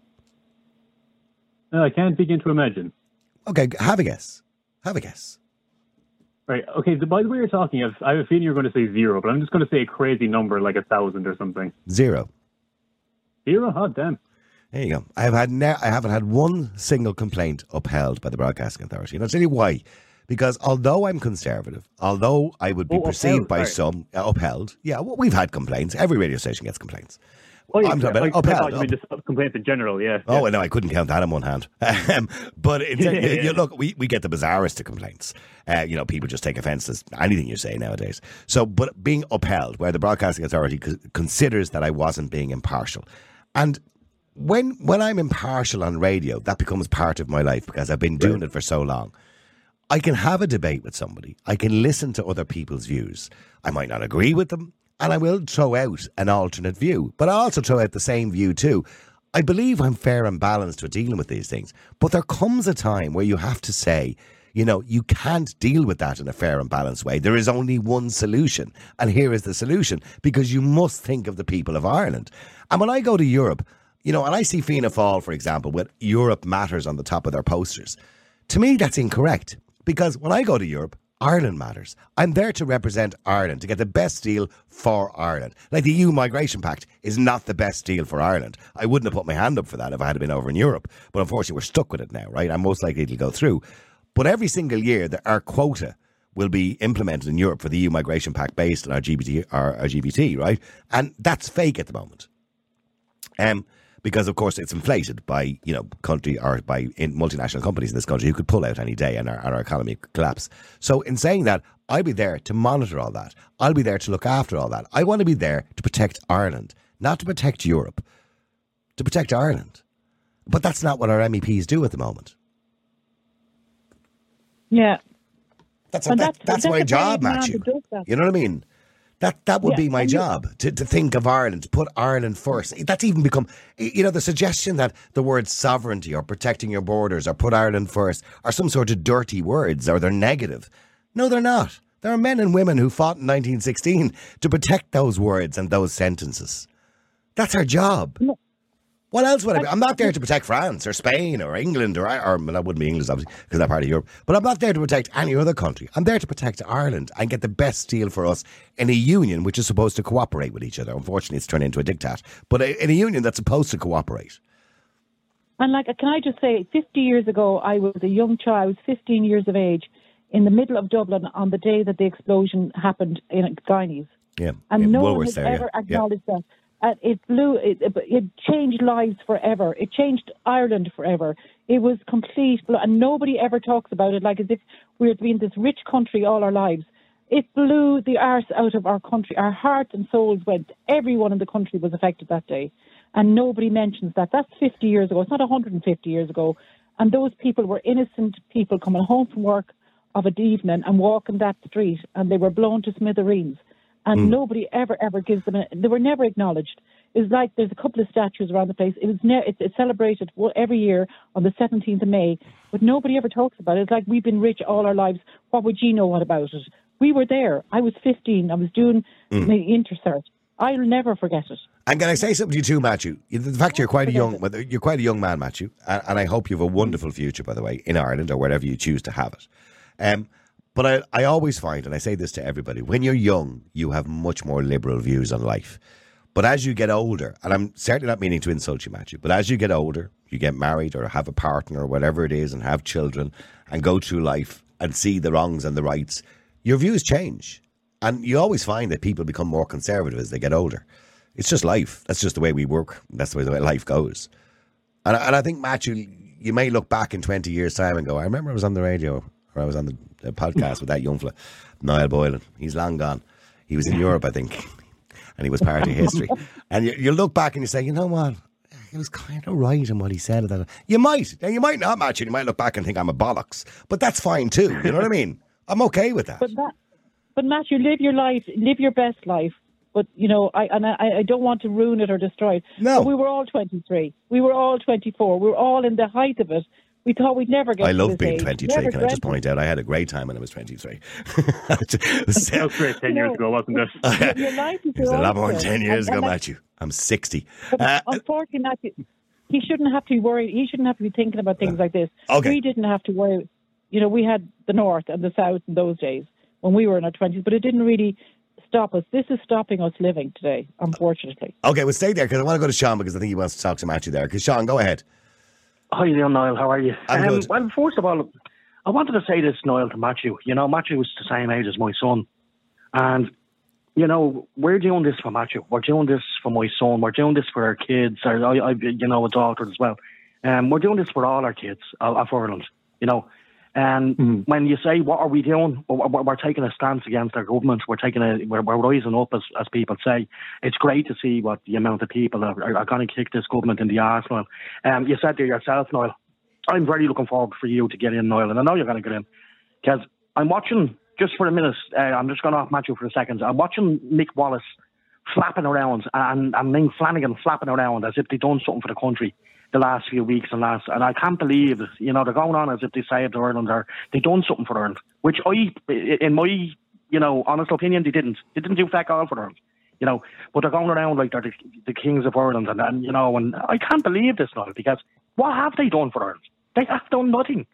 S8: I can't begin to imagine.
S1: Okay, have a guess. Have a guess.
S8: Right, okay, so by the way you're talking, I have a feeling you're going to say 0, but I'm just going to say a crazy number like 1,000 or something.
S1: 0.
S8: 0? Oh, damn.
S1: There you go. I haven't had one single complaint upheld by the Broadcasting Authority. And I'll tell you why. Because although I'm conservative, although I would be perceived by some upheld, we've had complaints. Every radio station gets complaints. I'm talking about upheld.
S8: I mean, just complaints in general, yeah.
S1: Oh, no, I couldn't count that in one hand. But look, we get the bizarrest of complaints. People just take offence to anything you say nowadays. So, but being upheld, where the Broadcasting Authority considers that I wasn't being impartial. And when I'm impartial on radio, that becomes part of my life because I've been doing it for so long. I can have a debate with somebody. I can listen to other people's views. I might not agree with them, and I will throw out an alternate view. But I also throw out the same view too. I believe I'm fair and balanced with dealing with these things. But there comes a time where you have to say, you can't deal with that in a fair and balanced way. There is only one solution. And here is the solution. Because you must think of the people of Ireland. And when I go to Europe, and I see Fianna Fáil, for example, with Europe Matters on the top of their posters. To me, that's incorrect. Because when I go to Europe, Ireland matters. I'm there to represent Ireland, to get the best deal for Ireland. Like the EU Migration Pact is not the best deal for Ireland. I wouldn't have put my hand up for that if I had been over in Europe. But unfortunately, we're stuck with it now, right? I'm most likely to go through. But every single year, our quota will be implemented in Europe for the EU Migration Pact based on our LGBT, right? And that's fake at the moment. Because, of course, it's inflated by, country or by multinational companies in this country who could pull out any day and our economy could collapse. So in saying that, I'll be there to monitor all that. I'll be there to look after all that. I want to be there to protect Ireland, not to protect Europe, to protect Ireland. But that's not what our MEPs do at the moment.
S10: Yeah.
S1: That's my job, Matthew. You know what I mean? That would be my job, to think of Ireland, to put Ireland first. That's even become, the suggestion that the word sovereignty or protecting your borders or put Ireland first are some sort of dirty words or they're negative. No, they're not. There are men and women who fought in 1916 to protect those words and those sentences. That's our job. No. What else would I be? I'm not there to protect France or Spain or England or that wouldn't be England, obviously, because they're part of Europe. But I'm not there to protect any other country. I'm there to protect Ireland and get the best deal for us in a union which is supposed to cooperate with each other. Unfortunately, it's turned into a diktat. But in a union that's supposed to cooperate.
S10: And can I just say, 50 years ago, I was a young child. I was 15 years of age in the middle of Dublin on the day that the explosion happened in Guineas.
S1: Yeah.
S10: And no one has ever acknowledged that. It changed lives forever. It changed Ireland forever. It was complete, and nobody ever talks about it like as if we had been this rich country all our lives. It blew the arse out of our country. Our hearts and souls went. Everyone in the country was affected that day. And nobody mentions that. That's 50 years ago. It's not 150 years ago. And those people were innocent people coming home from work of an evening and walking that street, and they were blown to smithereens. And nobody ever gives them. They were never acknowledged. It's like there's a couple of statues around the place. It's celebrated every year on the 17th of May, but nobody ever talks about it. It's like we've been rich all our lives. What would you know about it? We were there. I was 15. I was doing my intercert. I'll never forget it.
S1: And can I say something to you too, Matthew? The fact you're quite a young man, Matthew, and I hope you have a wonderful future, by the way, in Ireland or wherever you choose to have it. But I always find, and I say this to everybody, when you're young, you have much more liberal views on life. But as you get older, and I'm certainly not meaning to insult you, Matthew, but as you get older, you get married or have a partner or whatever it is and have children and go through life and see the wrongs and the rights, your views change. And you always find that people become more conservative as they get older. It's just life. That's just the way we work. That's the way life goes. And I think, Matthew, you may look back in 20 years' time and go, I remember I was on the radio or I was on the podcast with that young fella, Niall Boylan. He's long gone. He was in Europe, I think, and he was part of history. And you look back and you say, you know what? He was kind of right in what he said. You might not, Matthew. You might look back and think I'm a bollocks. But that's fine too. You know what I mean? I'm okay with that.
S10: But Matthew, live your life, live your best life. But, you know, I don't want to ruin it or destroy it.
S1: No.
S10: But we were all 23. We were all 24. We were all in the height of it. We thought we'd never get to this age.
S1: I love being 23. Can I just point out, I had a great time when I was 23.
S8: That was great 10 years ago, wasn't it?
S10: Your life is
S1: it was a lot more than 10 years ago, Matthew. I'm 60.
S10: Unfortunately, Matthew, he shouldn't have to be worried. He shouldn't have to be thinking about things like this.
S1: Okay.
S10: We didn't have to worry. You know, we had the North and the South in those days when we were in our 20s, but it didn't really stop us. This is stopping us living today, unfortunately.
S1: Okay, well, stay there because I want to go to Sean because I think he wants to talk to Matthew there. Because Sean, go ahead.
S11: Hi there, Niall. How are you?
S1: I'm good.
S11: Well, first of all, I wanted to say this, Niall, to Matthew. You know, Matthew was the same age as my son. And, you know, we're doing this for Matthew. We're doing this for my son. We're doing this for our kids. I you know, a daughter as well. We're doing this for all our kids of Ireland, you know. And when you say, what are we doing? We're taking a stance against our government. We're rising up, as people say. It's great to see what the amount of people are going to kick this government in the arse, Niall. You said there yourself, Niall. I'm very looking forward for you to get in, Niall, and I know you're going to get in. Because I'm watching, just for a minute, I'm just going off Matthew for a second. I'm watching Mick Wallace flapping around and Ning Flanagan flapping around as if they'd done something for the country the last few weeks and I can't believe it. You know, they're going on as if they saved Ireland or they done something for Ireland, which in my, you know, honest opinion, they didn't do feck all for Ireland, you know, but they're going around like they're the kings of Ireland and you know, and I can't believe this now because what have they done for Ireland? They have done nothing.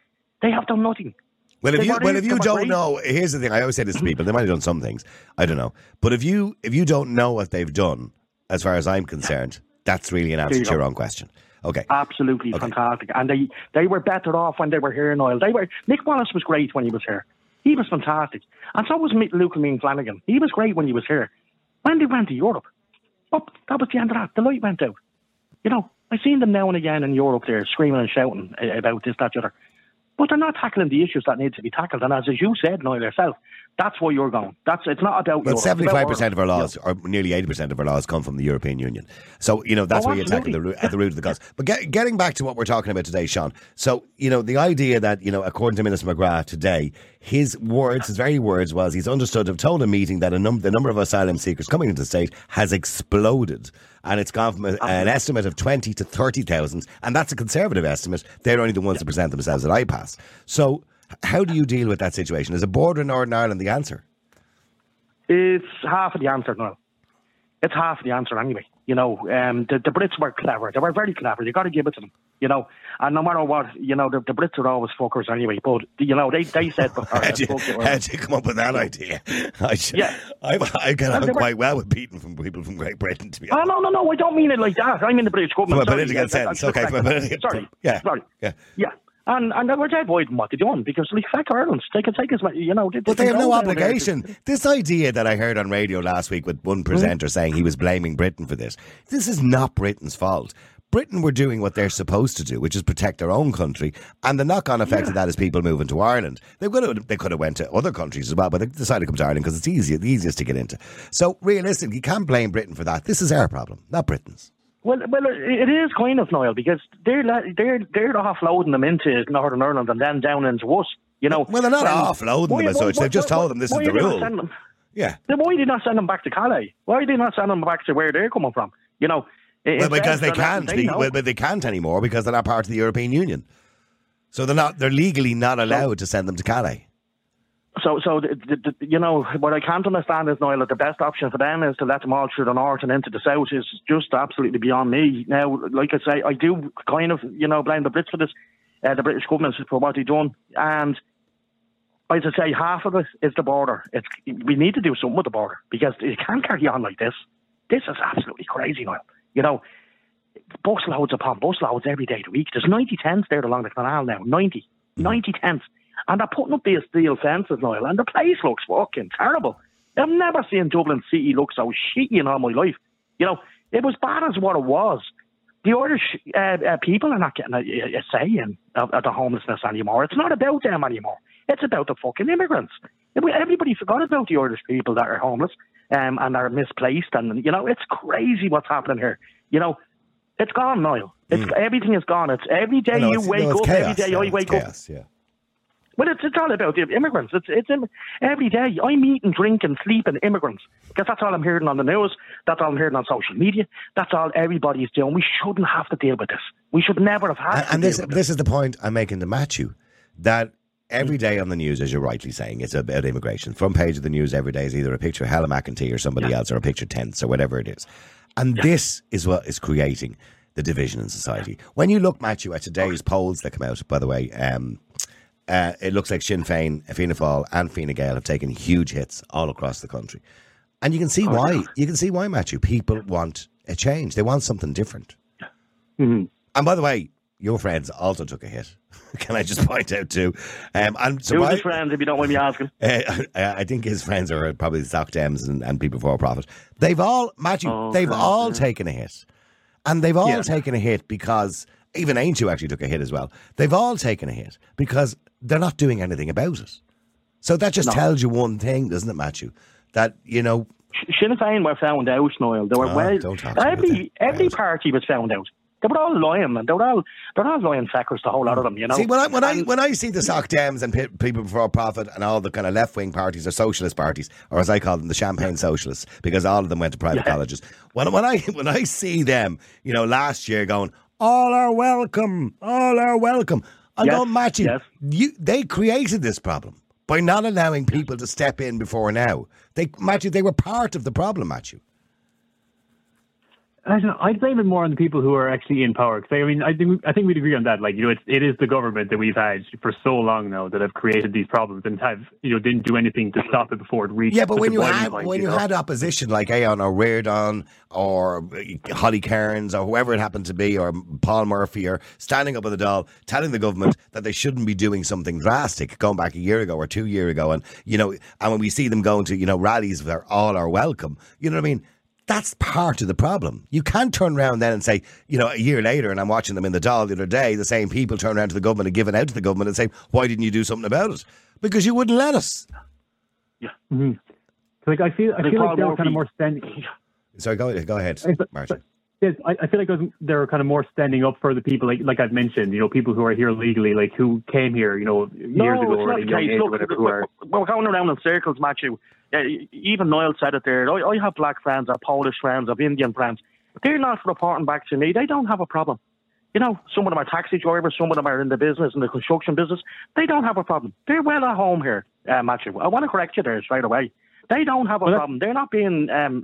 S1: Well, if you don't know, here's the thing. I always say this to people. They might have done some things. I don't know. But if you don't know what they've done, as far as I'm concerned, that's really an answer to your own question. Okay.
S11: Absolutely fantastic. And they were better off when they were here, Niall. Mick Wallace was great when he was here. He was fantastic. And so was Luke Flanagan. He was great when he was here. When they went to Europe, that was the end of that. The light went out. You know, I've seen them now and again in Europe there screaming and shouting about this, that, the other. But they're not tackling the issues that need to be tackled. And as you said, Niall, yourself, that's where you're going. It's not about
S1: Well, 75% of our laws, or nearly 80% of our laws, come from the European Union. So, you know, that's where you tackle at the root of the cause. But getting back to what we're talking about today, Sean. So, you know, the idea that, you know, according to Minister McGrath today, his very words was he's understood, have told a meeting that the number of asylum seekers coming into the state has exploded. And it's gone from an estimate of 20 to 30,000. And that's a conservative estimate. They're only the ones that present themselves at IPAS. So how do you deal with that situation? Is a border in Northern Ireland the answer?
S11: It's half of the answer, Noel. It's half of the answer anyway. You know, the Brits were clever. They were very clever. You got to give it to them. You know, and no matter what, you know, the Brits are always fuckers anyway. But you know, they said before.
S1: How'd you come up with that idea? I get on quite well with beating from people from Great Britain. To be honest.
S11: Oh no, I don't mean it like that. I mean the British government.
S1: From a political sense, okay.
S11: Sorry. Yeah. And they were dead wide in what they're doing because, like, feck Ireland, they can take as much, you know.
S1: But they have no obligation. This idea that I heard on radio last week with one presenter saying he was blaming Britain for this is not Britain's fault. Britain were doing what they're supposed to do, which is protect their own country, and the knock-on effect of that is people moving to Ireland. They could have went to other countries as well, but they decided to come to Ireland because it's the easiest to get into. So, realistically, you can't blame Britain for that. This is our problem, not Britain's.
S11: Well, it is kind of, Niall, because they're offloading them into Northern Ireland and then down into us. You know.
S1: Well, they're not offloading them as such. They've just told them this is the rule. Yeah.
S11: Then why did not send them back to Calais? Why did not send them back to where they're coming from? You know.
S1: Well, because they can't. But they can't anymore because they're not part of the European Union. So they're legally not allowed to send them to Calais.
S11: you know, what I can't understand is, Niall, that the best option for them is to let them all through the north and into the south is just absolutely beyond me. Now, like I say, I do kind of, you know, blame the Brits for this, the British government for what they've done. And as I say, half of it is the border. We need to do something with the border because it can't carry on like this. This is absolutely crazy, Niall. You know, bus loads upon bus loads every day of the week. There's 90 tents there along the canal now. 90 tents. And they're putting up these steel fences, Niall, and the place looks fucking terrible. I've never seen Dublin City look so shitty in all my life. You know, it was bad as what it was. The Irish people are not getting a say in the homelessness anymore. It's not about them anymore. It's about the fucking immigrants. Everybody forgot about the Irish people that are homeless and are misplaced. And, you know, it's crazy what's happening here. You know, it's gone, Niall. Everything is gone. It's every day you wake up, chaos, every day I wake up. Yeah. Well, it's all about the immigrants. It's every day I'm eating, drinking, sleeping immigrants because that's all I'm hearing on the news. That's all I'm hearing on social media. That's all everybody's doing. We shouldn't have to deal with this. We should never have had to.
S1: And this is the point I'm making to Matthew, that every day on the news, as you're rightly saying, it's about immigration. Front page of the news every day is either a picture of Hella McEntee or somebody else, or a picture of tents or whatever it is. And this is what is creating the division in society. When you look, Matthew, at today's polls that come out, by the way, it looks like Sinn Féin, Fianna Fáil and Fine Gael have taken huge hits all across the country. And you can see why. Yeah. You can see why, Matthew. People want a change. They want something different.
S11: Mm-hmm.
S1: And by the way, your friends also took a hit. Can I just point out too?
S11: Who's his friends, if you don't mind me asking?
S1: I think his friends are probably the Soc Dems and People for Profit. They've all, Matthew, they've all taken a hit. And they've all taken a hit because, even Aintu actually took a hit as well. They've all taken a hit because they're not doing anything about it. So that just tells you one thing, doesn't it, Matthew? That, you know...
S11: Sinn Féin were found out, Niall. They were every party was found out. They were all lying, and they're all lying feckers, the whole lot of them, you know.
S1: See, when I see the Soc Dems and People Before Profit and all the kind of left-wing parties or socialist parties, or as I call them, the Champagne Socialists, because all of them went to private colleges. When I see them, you know, last year going, all are welcome, I don't match it. They created this problem by not allowing people to step in before now. They were part of the problem, Matthew.
S8: I'd blame it more on the people who are actually in power. Because I think we'd agree on that. Like, you know, it is the government that we've had for so long now that have created these problems and didn't do anything to stop it before it reached.
S1: Yeah, but when you had opposition like Aon or Reardon or Holly Cairns or whoever it happened to be, or Paul Murphy, or standing up with the Dáil, telling the government that they shouldn't be doing something drastic, going back a year ago or 2 years ago, and when we see them going to rallies where all are welcome, you know what I mean? That's part of the problem. You can't turn around then and say, a year later, and I'm watching them in the Dáil the other day, the same people turn around to the government and give it out to the government and say, why didn't you do something about it? Because you wouldn't let us.
S8: Yeah. Mm-hmm. Like, I feel like they're kind of more standing.
S1: Sorry, go ahead, Martin.
S8: Yes, I feel like they're kind of more standing up for the people, like I've mentioned, people who are here legally, like who came here, years ago or a young age or whatever.
S11: We're going around in circles, Matthew. Even Niall said it there. I have black friends, I have Polish friends, I have Indian friends. They're not reporting back to me. They don't have a problem. Some of them are taxi drivers, some of them are in the business, in the construction business. They don't have a problem. They're well at home here, Matthew. I want to correct you there straight away. They don't have a problem. They're not being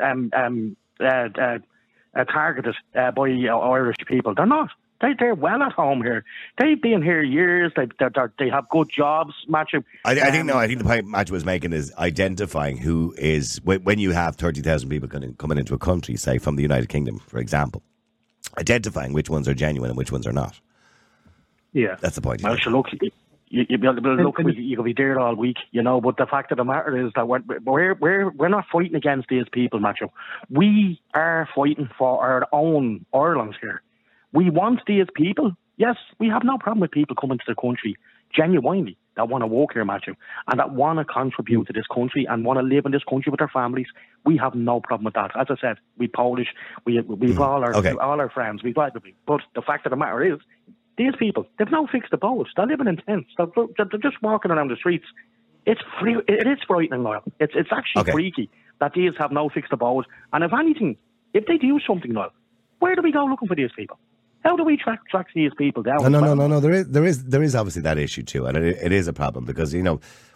S11: targeted by Irish people. They're not. They're well at home here. They've been here years. They have good jobs, Matthew.
S1: I think the point Matthew was making is identifying who is, when you have 30,000 people coming into a country, say from the United Kingdom, for example, identifying which ones are genuine and which ones are not.
S8: Yeah,
S1: that's the point.
S11: Well, look, you can be there all week, But the fact of the matter is that we're not fighting against these people, Matthew. We are fighting for our own Ireland here. We want these people. Yes, we have no problem with people coming to the country genuinely that want to work here, Matthew, and that want to contribute to this country and want to live in this country with their families. We have no problem with that. As I said, we Polish, we've all our friends, we've everybody. But the fact of the matter is, these people, they've no fixed abode. They're living in tents. They're just walking around the streets. It is frightening, Niall. It's actually freaky that these have no fixed abode. And if anything, if they do something, Niall, where do we go looking for these people? How do we track these people down?
S1: No. There is obviously that issue too, and it is a problem because when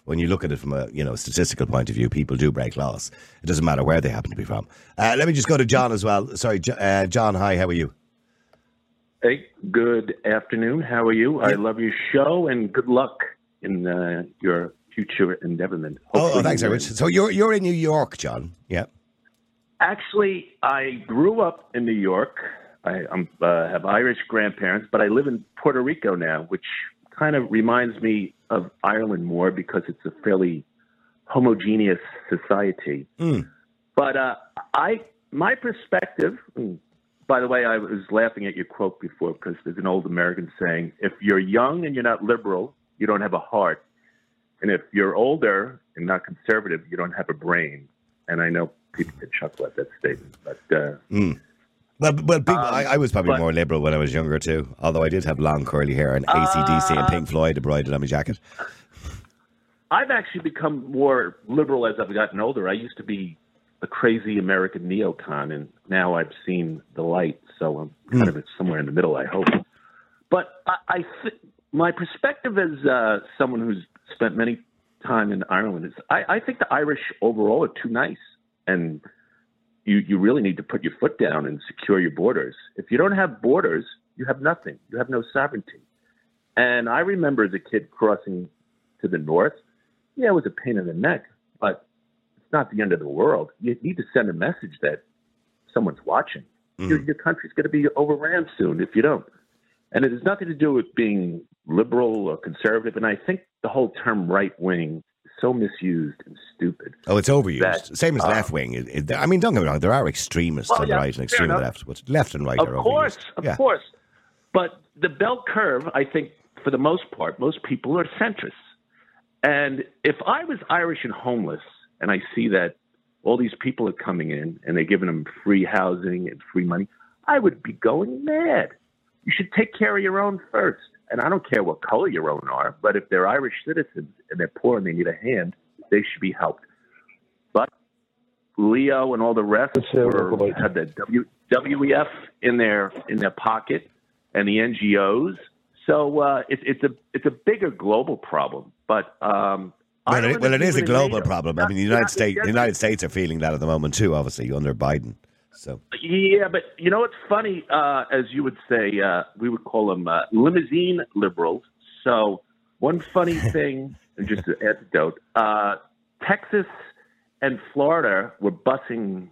S1: when you look at it from a statistical point of view, people do break laws. It doesn't matter where they happen to be from. Let me just go to John as well. Sorry, John. Hi, how are you?
S12: Hey, good afternoon. How are you? I love your show and good luck in your future endeavorment.
S1: Thanks very much. So you're in New York, John? Yeah.
S12: Actually, I grew up in New York. I have Irish grandparents, but I live in Puerto Rico now, which kind of reminds me of Ireland more because it's a fairly homogeneous society. But my perspective. By the way, I was laughing at your quote before because there's an old American saying, if you're young and you're not liberal, you don't have a heart. And if you're older and not conservative, you don't have a brain. And I know people can chuckle at that statement. But
S1: Well, I was probably more liberal when I was younger too, although I did have long curly hair and AC/DC and Pink Floyd embroidered on my jacket.
S12: I've actually become more liberal as I've gotten older. I used to be a crazy American neocon, and now I've seen the light, so I'm kind of somewhere in the middle, I hope. But my perspective as someone who's spent many time in Ireland is I think the Irish overall are too nice, and you really need to put your foot down and secure your borders. If you don't have borders, you have nothing. You have no sovereignty. And I remember as a kid crossing to the north, it was a pain in the neck, but not the end of the world. You need to send a message that someone's watching. Your country's going to be overran soon if you don't. And it has nothing to do with being liberal or conservative. And I think the whole term right-wing is so misused and stupid.
S1: Oh, it's overused. Same as left-wing. I mean, don't get me wrong. There are extremists on the right and extreme on the left. But left and right are overused.
S12: Of course. But the bell curve, I think, for the most part, most people are centrists. And if I was Irish and homeless, and I see that all these people are coming in and they're giving them free housing and free money, I would be going mad. You should take care of your own first. And I don't care what color your own are, but if they're Irish citizens and they're poor and they need a hand, they should be helped. But Leo and all the rest had the WEF in their pocket and the NGOs. So it's a bigger global problem. But
S1: Well, it is a global problem. I mean, the United States are feeling that at the moment too, obviously, under Biden. So
S12: yeah, but you know what's funny? As you would say, we would call them limousine liberals. So one funny thing, and just an anecdote, Texas and Florida were busing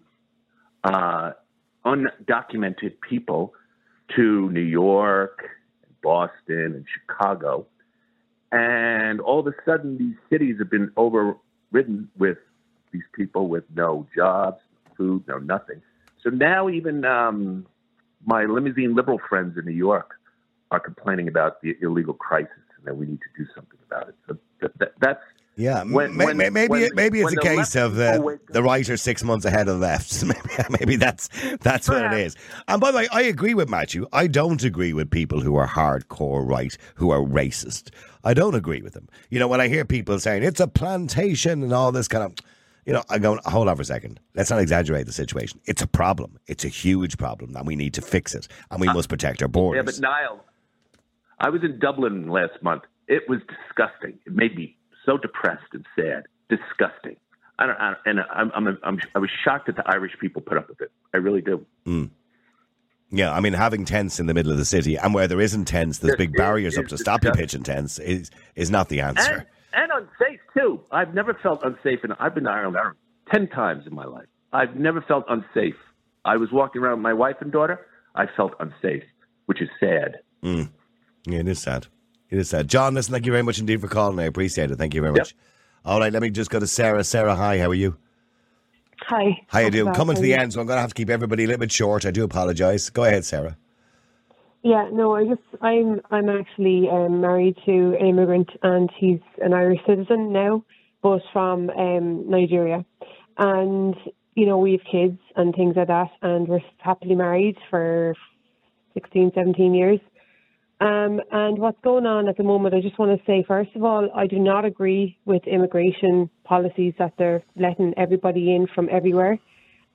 S12: undocumented people to New York, Boston, and Chicago. And all of a sudden, these cities have been overridden with these people with no jobs, food, no nothing. So now even my limousine liberal friends in New York are complaining about the illegal crisis and that we need to do something about it. So that's
S1: maybe it's a case of the right are 6 months ahead of the left. maybe that's what it is. And by the way, I agree with Matthew. I don't agree with people who are hardcore right, who are racist. I don't agree with them. When I hear people saying it's a plantation and all this kind of, I go, hold on for a second. Let's not exaggerate the situation. It's a problem. It's a huge problem, and we need to fix it. And we must protect our borders.
S12: Yeah, but Niall, I was in Dublin last month. It was disgusting. It made me so depressed and sad. Disgusting. I was shocked that the Irish people put up with it. I really do.
S1: Yeah, I mean, having tents in the middle of the city, and where there isn't tents, there's big barriers up to stop you pitching tents, is not the answer.
S12: And unsafe, too. I've never felt unsafe. I've been to Ireland 10 times in my life. I've never felt unsafe. I was walking around with my wife and daughter. I felt unsafe, which is sad.
S1: Yeah, it is sad. It is sad. John, listen, thank you very much indeed for calling. I appreciate it. Thank you very much. All right, let me just go to Sarah. Sarah, hi, how are you?
S13: Hi.
S1: How you doing? Coming to the end, so I'm going to have to keep everybody a little bit short. I do apologise. Go ahead, Sarah.
S13: Yeah, no, I'm actually married to an immigrant, and he's an Irish citizen now, but from Nigeria. And, we have kids and things like that, and we're happily married for 16, 17 years. And what's going on at the moment, I just want to say, first of all, I do not agree with immigration policies that they're letting everybody in from everywhere.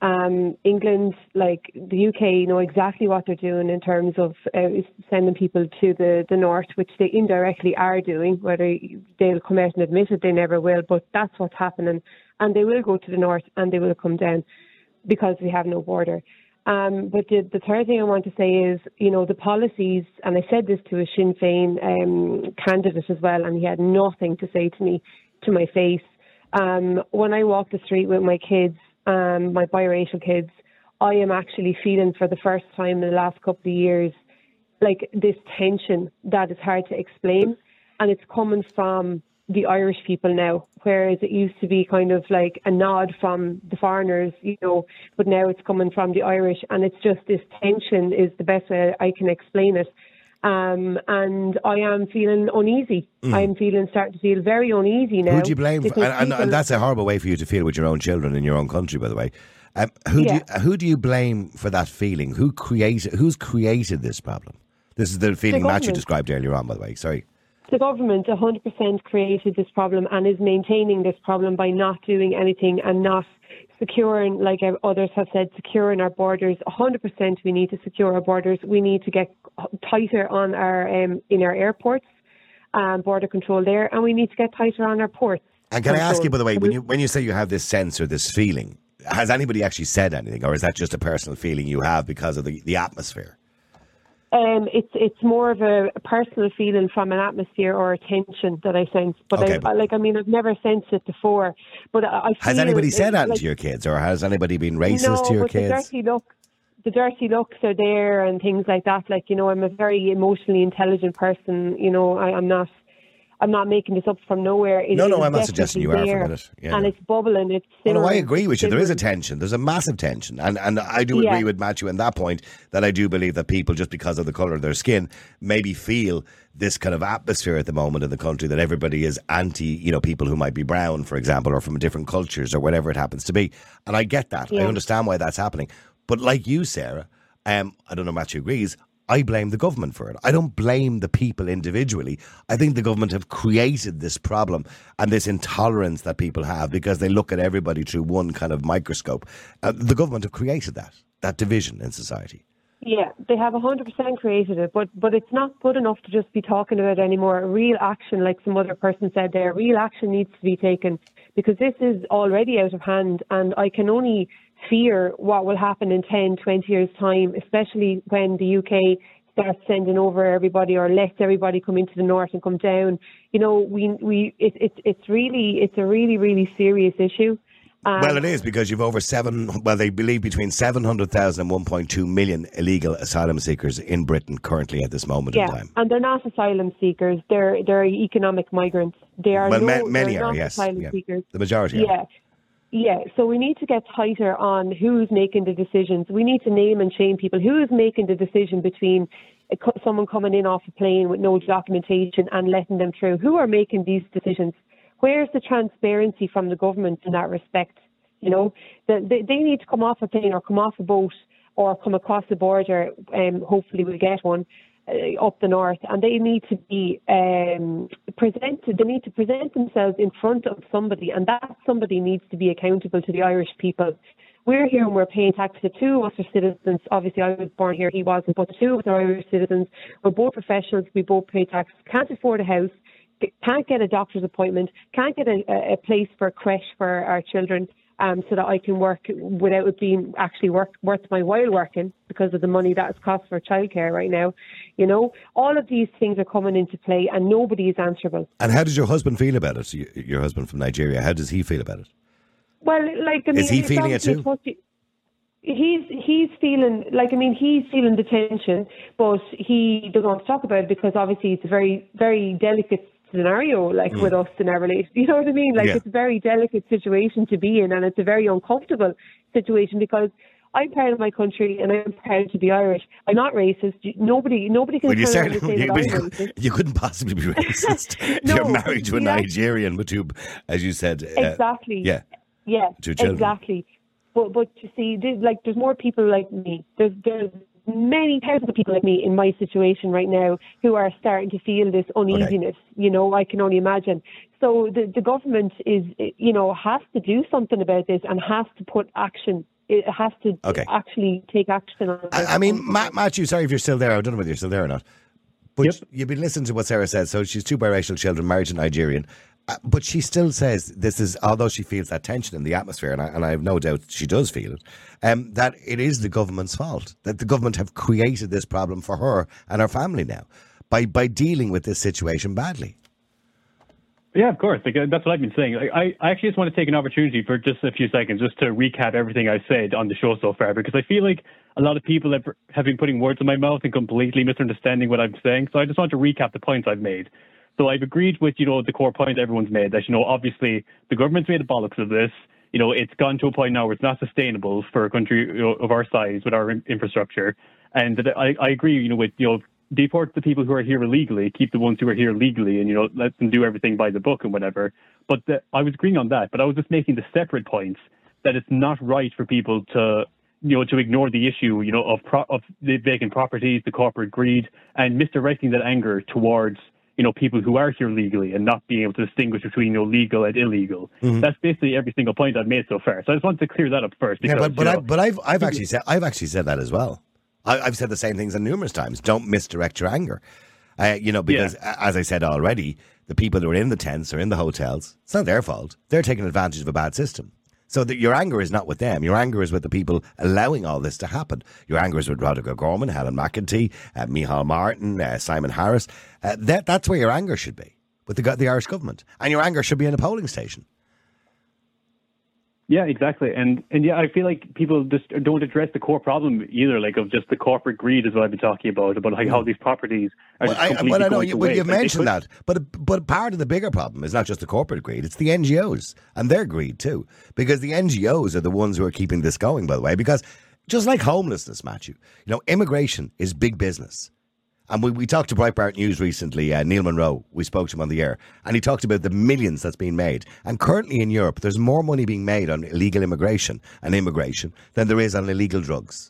S13: England, like the UK, know exactly what they're doing in terms of sending people to the north, which they indirectly are doing. Whether they'll come out and admit it, they never will, but that's what's happening. And they will go to the north and they will come down because we have no border. But the third thing I want to say is, the policies, and I said this to a Sinn Féin candidate as well, and he had nothing to say to me, to my face. When I walk the street with my kids, my biracial kids, I am actually feeling for the first time in the last couple of years, like this tension that is hard to explain. And it's coming from the Irish people now, whereas it used to be kind of like a nod from the foreigners, but now it's coming from the Irish. And it's just this tension is the best way I can explain it. And I am feeling uneasy. I'm starting to feel very uneasy now.
S1: Who do you blame? And that's a horrible way for you to feel with your own children in your own country, by the way. Who do you blame for that feeling? Who's created this problem? This is the feeling Matthew described earlier on, by the way. Sorry.
S13: The government 100% created this problem and is maintaining this problem by not doing anything and not securing, like others have said, securing our borders. 100% we need to secure our borders. We need to get tighter on our in our airports, border control there, and we need to get tighter on our ports.
S1: And can I ask you, by the way, when you say you have this sense or this feeling, has anybody actually said anything, or is that just a personal feeling you have because of the atmosphere?
S13: It's more of a personal feeling from an atmosphere or a tension that I sense. But I've never sensed it before. But I feel
S1: has anybody said that to your kids, or has anybody been racist to your kids?
S13: The dirty looks are there and things like that. Like, I'm a very emotionally intelligent person. I'm not making this up from nowhere.
S1: No, I'm not suggesting you are for a minute. Yeah.
S13: And it's bubbling. It's simmering.
S1: I agree with you. There is a tension. There's a massive tension. And I do agree with Matthew on that point, that I do believe that people, just because of the colour of their skin, maybe feel this kind of atmosphere at the moment in the country that everybody is anti, people who might be brown, for example, or from different cultures or whatever it happens to be. And I get that. Yeah. I understand why that's happening. But like you, Sarah, I don't know if Matthew agrees, I blame the government for it. I don't blame the people individually. I think the government have created this problem and this intolerance that people have because they look at everybody through one kind of microscope. The government have created that division in society.
S13: Yeah, they have 100% created it, but it's not good enough to just be talking about it anymore. Real action, like some other person said there, real action needs to be taken because this is already out of hand, and I can only fear what will happen in 10, 20 years' time, especially when the UK starts sending over everybody or lets everybody come into the north and come down. It's a really, really serious issue.
S1: Well, it is, because you've they believe between 700,000 and 1.2 million illegal asylum seekers in Britain currently at this moment in time.
S13: And they're not asylum seekers. They're economic migrants. They are
S1: many are, yes.
S13: Asylum seekers.
S1: The majority are.
S13: Yeah, so we need to get tighter on who's making the decisions. We need to name and shame people. Who is making the decision between someone coming in off a plane with no documentation and letting them through? Who are making these decisions? Where's the transparency from the government in that respect? They need to come off a plane or come off a boat or come across the border. Hopefully we'll get one up the north, and they need to be presented. They need to present themselves in front of somebody, and that somebody needs to be accountable to the Irish people. We're here and we're paying tax. The two of us are citizens. Obviously, I was born here, he wasn't, but the two of us are Irish citizens. We're both professionals. We both pay tax. Can't afford a house. Can't get a doctor's appointment. Can't get a place for a creche for our children. So that I can work without it being actually worth my while working because of the money that is cost for childcare right now. All of these things are coming into play and nobody is answerable.
S1: And how does your husband feel about it? Your husband from Nigeria, how does he feel about it?
S13: Well, is he feeling it too? He's feeling the tension, but he doesn't want to talk about it because obviously it's a very, very delicate scenario, with us in our relationship. You know what I mean? It's a very delicate situation to be in, and it's a very uncomfortable situation because I'm proud of my country and I'm proud to be Irish. I'm not racist. Nobody can
S1: you couldn't possibly be racist.
S13: No,
S1: you're married to a Nigerian with two, as you said.
S13: Exactly.
S1: Yeah. Two children.
S13: Exactly. But you see, there's more people like me. There's many thousands of people like me in my situation right now who are starting to feel this uneasiness. Okay. I can only imagine. So the government has to do something about this and has to put action it has to actually take action on it.
S1: I mean, Matthew, sorry if you're still there. I don't know whether you're still there or not. But you've been listening to what Sarah says. So she's 2 biracial children, married to Nigerian. But she still says this is, although she feels that tension in the atmosphere, and I have no doubt she does feel it, that it is the government's fault, that the government have created this problem for her and her family now by dealing with this situation badly.
S8: Yeah, of course. Like, that's what I've been saying. I actually just want to take an opportunity for just a few seconds just to recap everything I said on the show so far, because I feel like a lot of people have been putting words in my mouth and completely misunderstanding what I'm saying. So I just want to recap the points I've made. So I've agreed with, the core point everyone's made that, obviously the government's made a bollocks of this. It's gone to a point now where it's not sustainable for a country of our size with our infrastructure. And I agree, with, deport the people who are here illegally, keep the ones who are here legally, and, let them do everything by the book and whatever. But I was agreeing on that, but I was just making the separate points that it's not right for people to, to ignore the issue, of the vacant properties, the corporate greed, and misdirecting that anger towards, people who are here legally and not being able to distinguish between legal and illegal. Mm-hmm. That's basically every single point I've made so far. So I just wanted to clear that up first. Because,
S1: I've actually said that as well. I've said the same things numerous times. Don't misdirect your anger. Because as I said already, the people who are in the tents or in the hotels, it's not their fault. They're taking advantage of a bad system. So that your anger is not with them. Your anger is with the people allowing all this to happen. Your anger is with Roderick Gorman, Helen McEntee, Micheál Martin, Simon Harris. That's where your anger should be, with the Irish government. And your anger should be in a polling station.
S8: Yeah, exactly. And I feel like people just don't address the core problem either, like of just the corporate greed is what I've been talking about like how these properties are completely going to waste.
S1: You've mentioned that. But part of the bigger problem is not just the corporate greed, it's the NGOs and their greed too. Because the NGOs are the ones who are keeping this going, by the way, because just like homelessness, Matthew, immigration is big business. And we talked to Breitbart News recently, Neil Monroe, we spoke to him on the air, and he talked about the millions that's being made. And currently in Europe, there's more money being made on illegal immigration and immigration than there is on illegal drugs.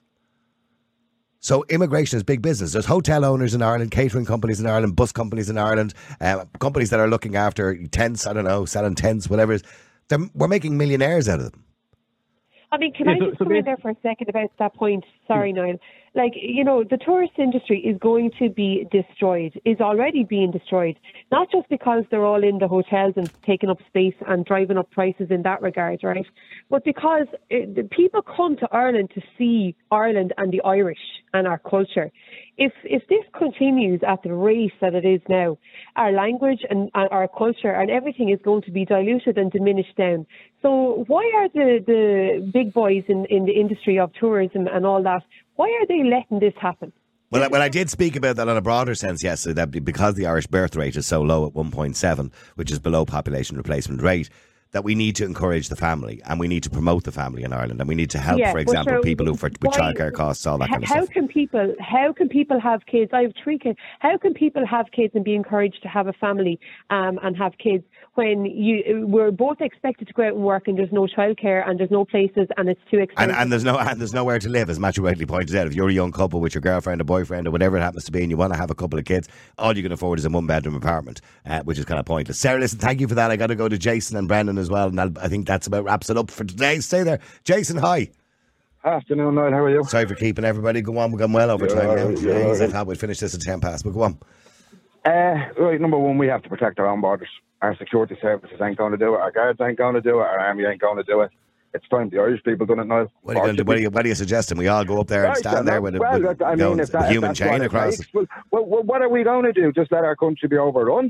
S1: So immigration is big business. There's hotel owners in Ireland, catering companies in Ireland, bus companies in Ireland, companies that are looking after tents, selling tents, whatever it is. We're making millionaires out of them.
S13: I mean, can I just come in there for a second about that point? Sorry, Niall. The tourist industry is going to be destroyed, is already being destroyed, not just because they're all in the hotels and taking up space and driving up prices in that regard, right? But because people come to Ireland to see Ireland and the Irish and our culture. If this continues at the rate that it is now, our language and our culture and everything is going to be diluted and diminished down. So why are the big boys in the industry of tourism and all that, why are they letting this happen?
S1: Well, I did speak about that on a broader sense yesterday, that because the Irish birth rate is so low at 1.7, which is below population replacement rate, that we need to encourage the family and we need to promote the family in Ireland and we need to help, for example, people with childcare costs, all that kind of stuff.
S13: How can people have kids? I have 3 kids. How can people have kids and be encouraged to have a family and have kids when we're both expected to go out and work and there's no childcare and there's no places and it's too expensive?
S1: And there's nowhere to live, as Matthew rightly pointed out. If you're a young couple with your girlfriend or boyfriend or whatever it happens to be and you want to have a couple of kids, all you can afford is a 1-bedroom apartment, which is kind of pointless. Sarah, listen, thank you for that. I got to go to Jason and Brendan as well, and I think that's about wraps it up for today. Stay there. Jason, hi.
S14: Afternoon, Niall. How are you?
S1: Sorry for keeping everybody. Go on, we've gone well over time now. I thought we'd finish this at 10 past, but go on.
S14: Right, number one, we have to protect our own borders. Our security services ain't going to do it. Our guards ain't going to do it. Our army ain't going to do it. It's time the Irish people done it, Niall.
S1: What are you suggesting? We all go up there and stand there with a human chain across it?
S14: Well, what are we going to do? Just let our country be overrun?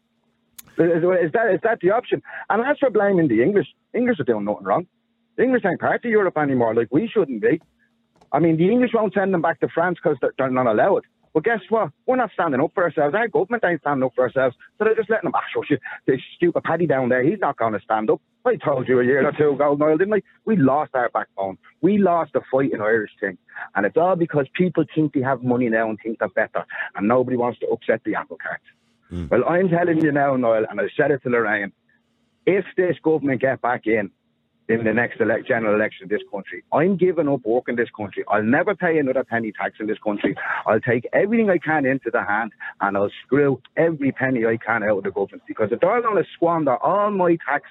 S14: Is that the option? And as for blaming the English are doing nothing wrong. The English ain't part of Europe anymore, like we shouldn't be. I mean, the English won't send them back to France because they're not allowed. But guess what? We're not standing up for ourselves. Our government ain't standing up for ourselves. So they're just letting them, this stupid Paddy down there, he's not going to stand up. I told you a year or two ago, Niall, didn't I? We lost our backbone. We lost the fight in Irish thing. And it's all because people think they have money now and think they're better. And nobody wants to upset the apple cart. Well, I'm telling you now, Niall, and I said it to Lorraine, if this government get back in the next general election in this country, I'm giving up work in this country. I'll never pay another penny tax in this country. I'll take everything I can into the hand and I'll screw every penny I can out of the government, because if they're going to squander all my taxes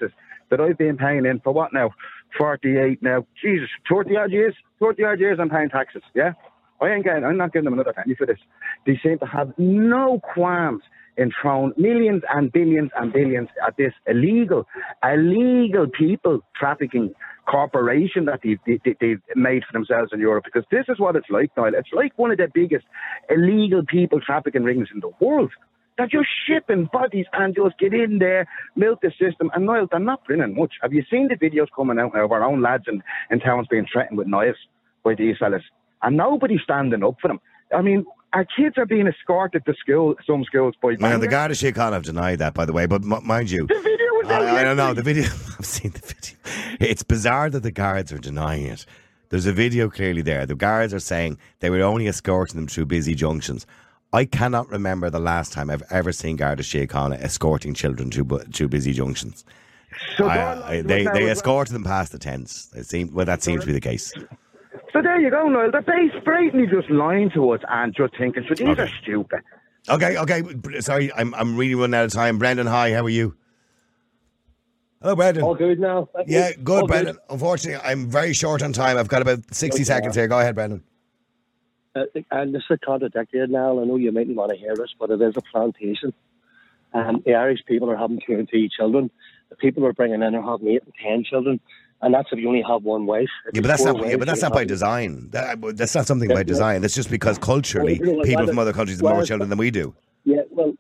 S14: that I've been paying in for what now? 48 now. Jesus, 40 odd years I'm paying taxes, yeah? I'm not giving them another penny for this. They seem to have no qualms in throwing millions and billions at this illegal people trafficking corporation that they've made for themselves in Europe. Because this is what it's like, Niall. It's like one of the biggest illegal people trafficking rings in the world. They're just shipping bodies and just get in there, milk the system. And Niall, they're not bringing much. Have you seen the videos coming out now of our own lads in towns being threatened with knives by these fellas? And nobody's standing up for them. I mean, our kids are being escorted to school, some schools by...
S1: Well, the Garda Síochána have denied that, by the way, but mind you...
S14: The video was out.
S1: I don't know, the video... I've seen the video. It's bizarre that the guards are denying it. There's a video clearly there. The guards are saying they were only escorting them through busy junctions. I cannot remember the last time I've ever seen Garda Síochána escorting children through busy junctions.
S14: So
S1: they escorted them past the tents. That seems to be the case.
S14: So there you go, Niall. They're blatantly just lying to us and just thinking, so these are stupid.
S1: Okay. Sorry, I'm really running out of time. Brendan, hi, how are you? Hello, Brendan.
S15: All good now.
S1: Yeah, good, Brendan. Unfortunately, I'm very short on time. I've got about 60 seconds here. Go ahead, Brendan.
S15: And this is contradictory now. I know you mightn't want to hear this, but it is a plantation. The Irish people are having 2 and 3 children. The people we're bringing in are having 8 and 10 children. And that's if you only have one wife.
S1: But that's not by design. That's not something by design. It's just because culturally, people from other countries have more children than we do.
S15: On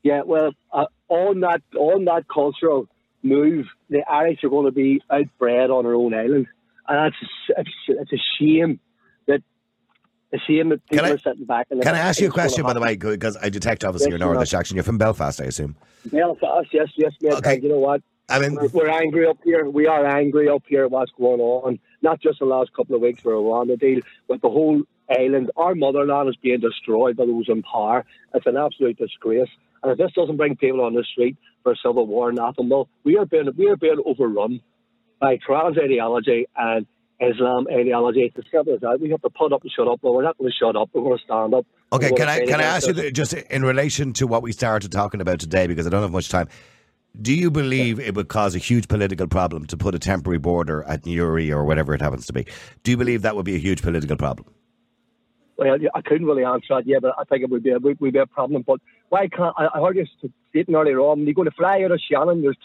S15: that cultural move, the Irish are going to be outbred on our own island, and it's a shame that people are sitting back.
S1: Can I ask you a question, by the way? Because I detect obviously your Northern accent. You're from Belfast, I assume.
S15: Belfast, yes, mate. Okay. You know what?
S1: I mean,
S15: we're angry up here. We are angry up here at what's going on. Not just the last couple of weeks for a Rwanda deal, but the whole island. Our motherland is being destroyed by those in power. It's an absolute disgrace. And if this doesn't bring people on the street for a civil war, nothing will. We are being overrun by trans ideology and Islam ideology. It's as simple as that. We have to put up and shut up. But we're not going to shut up. We're going to stand up.
S1: Okay, can I ask you just in relation to what we started talking about today, because I don't have much time. Do you believe it would cause a huge political problem to put a temporary border at Newry or whatever it happens to be? Do you believe that would be a huge political problem?
S15: Well, I couldn't really answer that yet, but I think it would be a problem. But why can't I heard you stating earlier on, when you go to fly out of Shannon, there's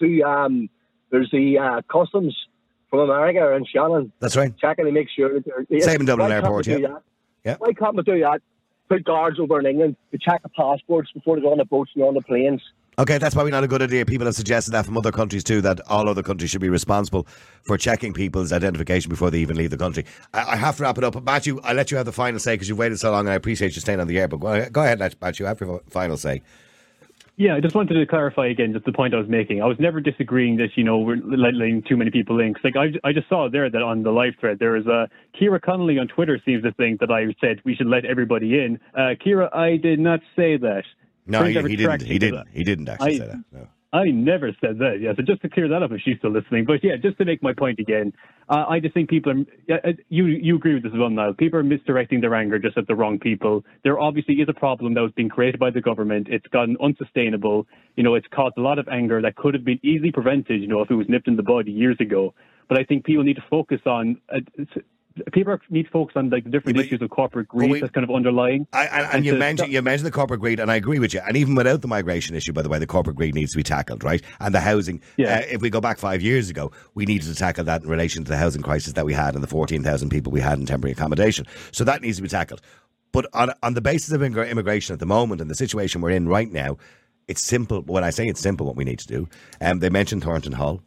S15: the customs from America in Shannon.
S1: That's right.
S15: Checking to make sure that they're...
S1: Same in Dublin Airport, yeah.
S15: Why can't we do that? Put guards over in England to check the passports before they go on the boats and on the planes.
S1: Okay, that's probably not a good idea. People have suggested that from other countries too, that all other countries should be responsible for checking people's identification before they even leave the country. I have to wrap it up. Matthew, I'll let you have the final say because you've waited so long and I appreciate you staying on the air. But go ahead, Matthew, have your final say.
S8: Yeah, I just wanted to clarify again just the point I was making. I was never disagreeing that, we're letting too many people in. Cause I just saw there that on the live thread, there is Ciara Connolly on Twitter seems to think that I said we should let everybody in. Ciara, I did not say that.
S1: No, he didn't. He didn't actually say that. No.
S8: I never said that. Yeah, so just to clear that up, if she's still listening. But yeah, just to make my point again, I just think people are. You agree with this as well, Niall. People are misdirecting their anger just at the wrong people. There obviously is a problem that was being created by the government. It's gotten unsustainable. It's caused a lot of anger that could have been easily prevented. If it was nipped in the bud years ago. But I think people need to focus on. People need to focus on the different issues of corporate greed that's kind of underlying.
S1: And you mentioned the corporate greed, and I agree with you. And even without the migration issue, by the way, the corporate greed needs to be tackled, right? And the housing.
S8: Yeah.
S1: If we go back 5 years ago, we needed to tackle that in relation to the housing crisis that we had and the 14,000 people we had in temporary accommodation. So that needs to be tackled. But on the basis of immigration at the moment and the situation we're in right now, it's simple. When I say it's simple, what we need to do, they mentioned Thornton Hall.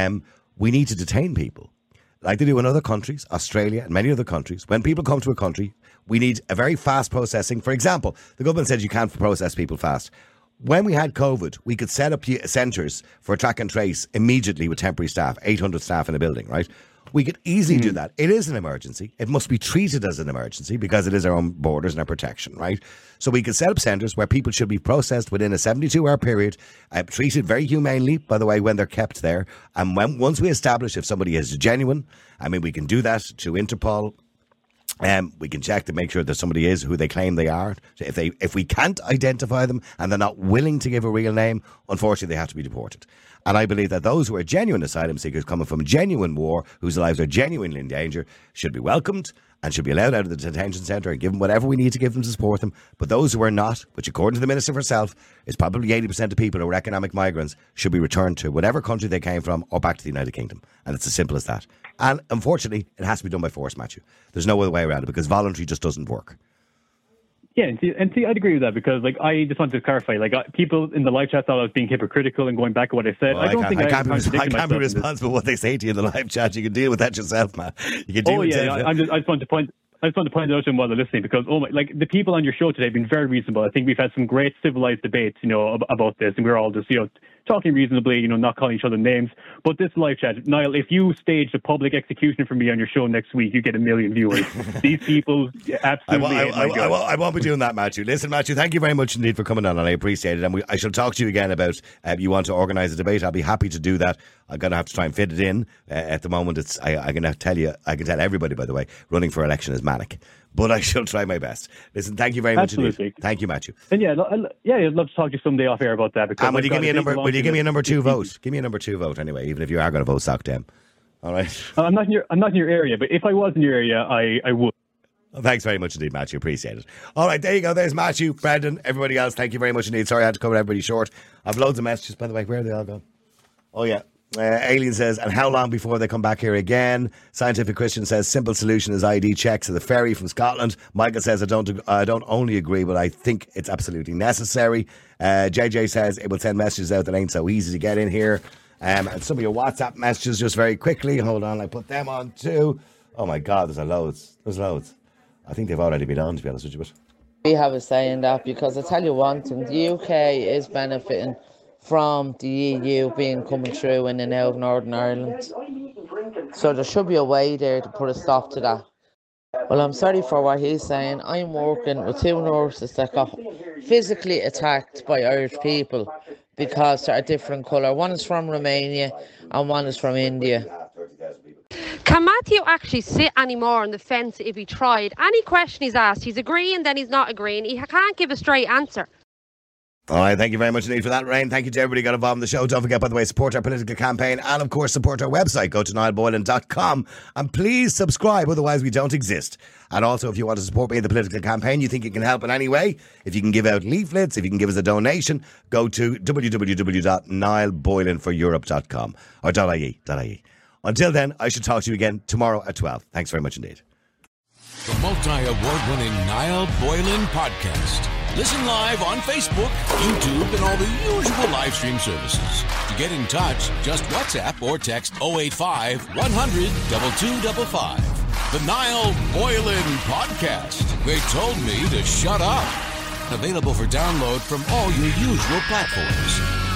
S1: We need to detain people. Like they do in other countries, Australia and many other countries. When people come to a country, we need a very fast processing. For example, the government said you can't process people fast. When we had COVID, we could set up centres for track and trace immediately with temporary staff, 800 staff in a building, right? We could easily do that. It is an emergency. It must be treated as an emergency because it is our own borders and our protection, right? So we could set up centres where people should be processed within a 72-hour period, treated very humanely, by the way, when they're kept there. And once we establish if somebody is genuine, we can do that to Interpol We can check to make sure that somebody is who they claim they are. If we can't identify them and they're not willing to give a real name, unfortunately they have to be deported. And I believe that those who are genuine asylum seekers coming from genuine war, whose lives are genuinely in danger, should be welcomed and should be allowed out of the detention centre and given whatever we need to give them to support them. But those who are not, which according to the Minister herself is probably 80% of people who are economic migrants, should be returned to whatever country they came from or back to the United Kingdom. And it's as simple as that. And unfortunately, it has to be done by force, Matthew. There's no other way around it because voluntary just doesn't work.
S8: Yeah, and see, I'd agree with that because, like, I just want to clarify, like, people in the live chat thought I was being hypocritical and going back on what I said.
S1: Well, I can't be responsible for what they say to you in the live chat. You can deal with that yourself, man. You can deal with it.
S8: I just want to point it out to them while they're listening because, the people on your show today have been very reasonable. I think we've had some great civilized debates, about this, and we're all just, talking reasonably, not calling each other names. But this live chat, Niall, if you stage a public execution for me on your show next week, you get 1 million viewers. These people absolutely
S1: I won't be doing that, Matthew. Listen, Matthew, thank you very much indeed for coming on, and I appreciate it. And I shall talk to you again about you want to organise a debate. I'll be happy to do that. I'm going to have to try and fit it in. At the moment, I can tell everybody, by the way, running for election is manic. But I shall try my best. Listen, thank you very much indeed. Thank you, Matthew.
S8: And I'd love to talk to you someday off air about that. Because
S1: and will you give me a number? Will you give me a number 2 vote? Give me a number 2 vote anyway, even if you are going to vote Sock Dem. All right.
S8: I'm not in your area, but if I was in your area, I would.
S1: Well, thanks very much indeed, Matthew. Appreciate it. All right, there you go. There's Matthew, Brendan, everybody else. Thank you very much indeed. Sorry I had to cover everybody short. I've loads of messages, by the way. Where are they all gone? Oh, yeah. Alien says, and how long before they come back here again? Scientific Christian says, simple solution is ID checks at the ferry from Scotland. Michael says, I don't only agree, but I think it's absolutely necessary. JJ says, it will send messages out that ain't so easy to get in here. And some of your WhatsApp messages, just very quickly. Hold on, I put them on too. Oh my God, there's loads. There's loads. I think they've already been on, to be honest with you. But
S16: we have a say in that because I tell you one thing, the UK is benefiting from the EU coming through in and out of Northern Ireland. So there should be a way there to put a stop to that. Well, I'm sorry for what he's saying. I'm working with 2 nurses that got physically attacked by Irish people because they're a different colour. One is from Romania and one is from India.
S9: Can Matthew actually sit anymore on the fence if he tried? Any question he's asked, he's agreeing, then he's not agreeing. He can't give a straight answer.
S1: All right, thank you very much indeed for that, Rain. Thank you to everybody who got involved in the show. Don't forget, by the way, support our political campaign and, of course, support our website. Go to niallboylan.com and please subscribe, otherwise we don't exist. And also, if you want to support me in the political campaign, you think you can help in any way, if you can give out leaflets, if you can give us a donation, go to www.niallboylanforeurope.com or .ie. Until then, I shall talk to you again tomorrow at 12. Thanks very much indeed.
S17: The multi-award-winning Niall Boylan Podcast. Listen live on Facebook, YouTube, and all the usual live stream services. To get in touch, just WhatsApp or text 085 100 2255. The Niall Boylan Podcast. They told me to shut up. Available for download from all your usual platforms.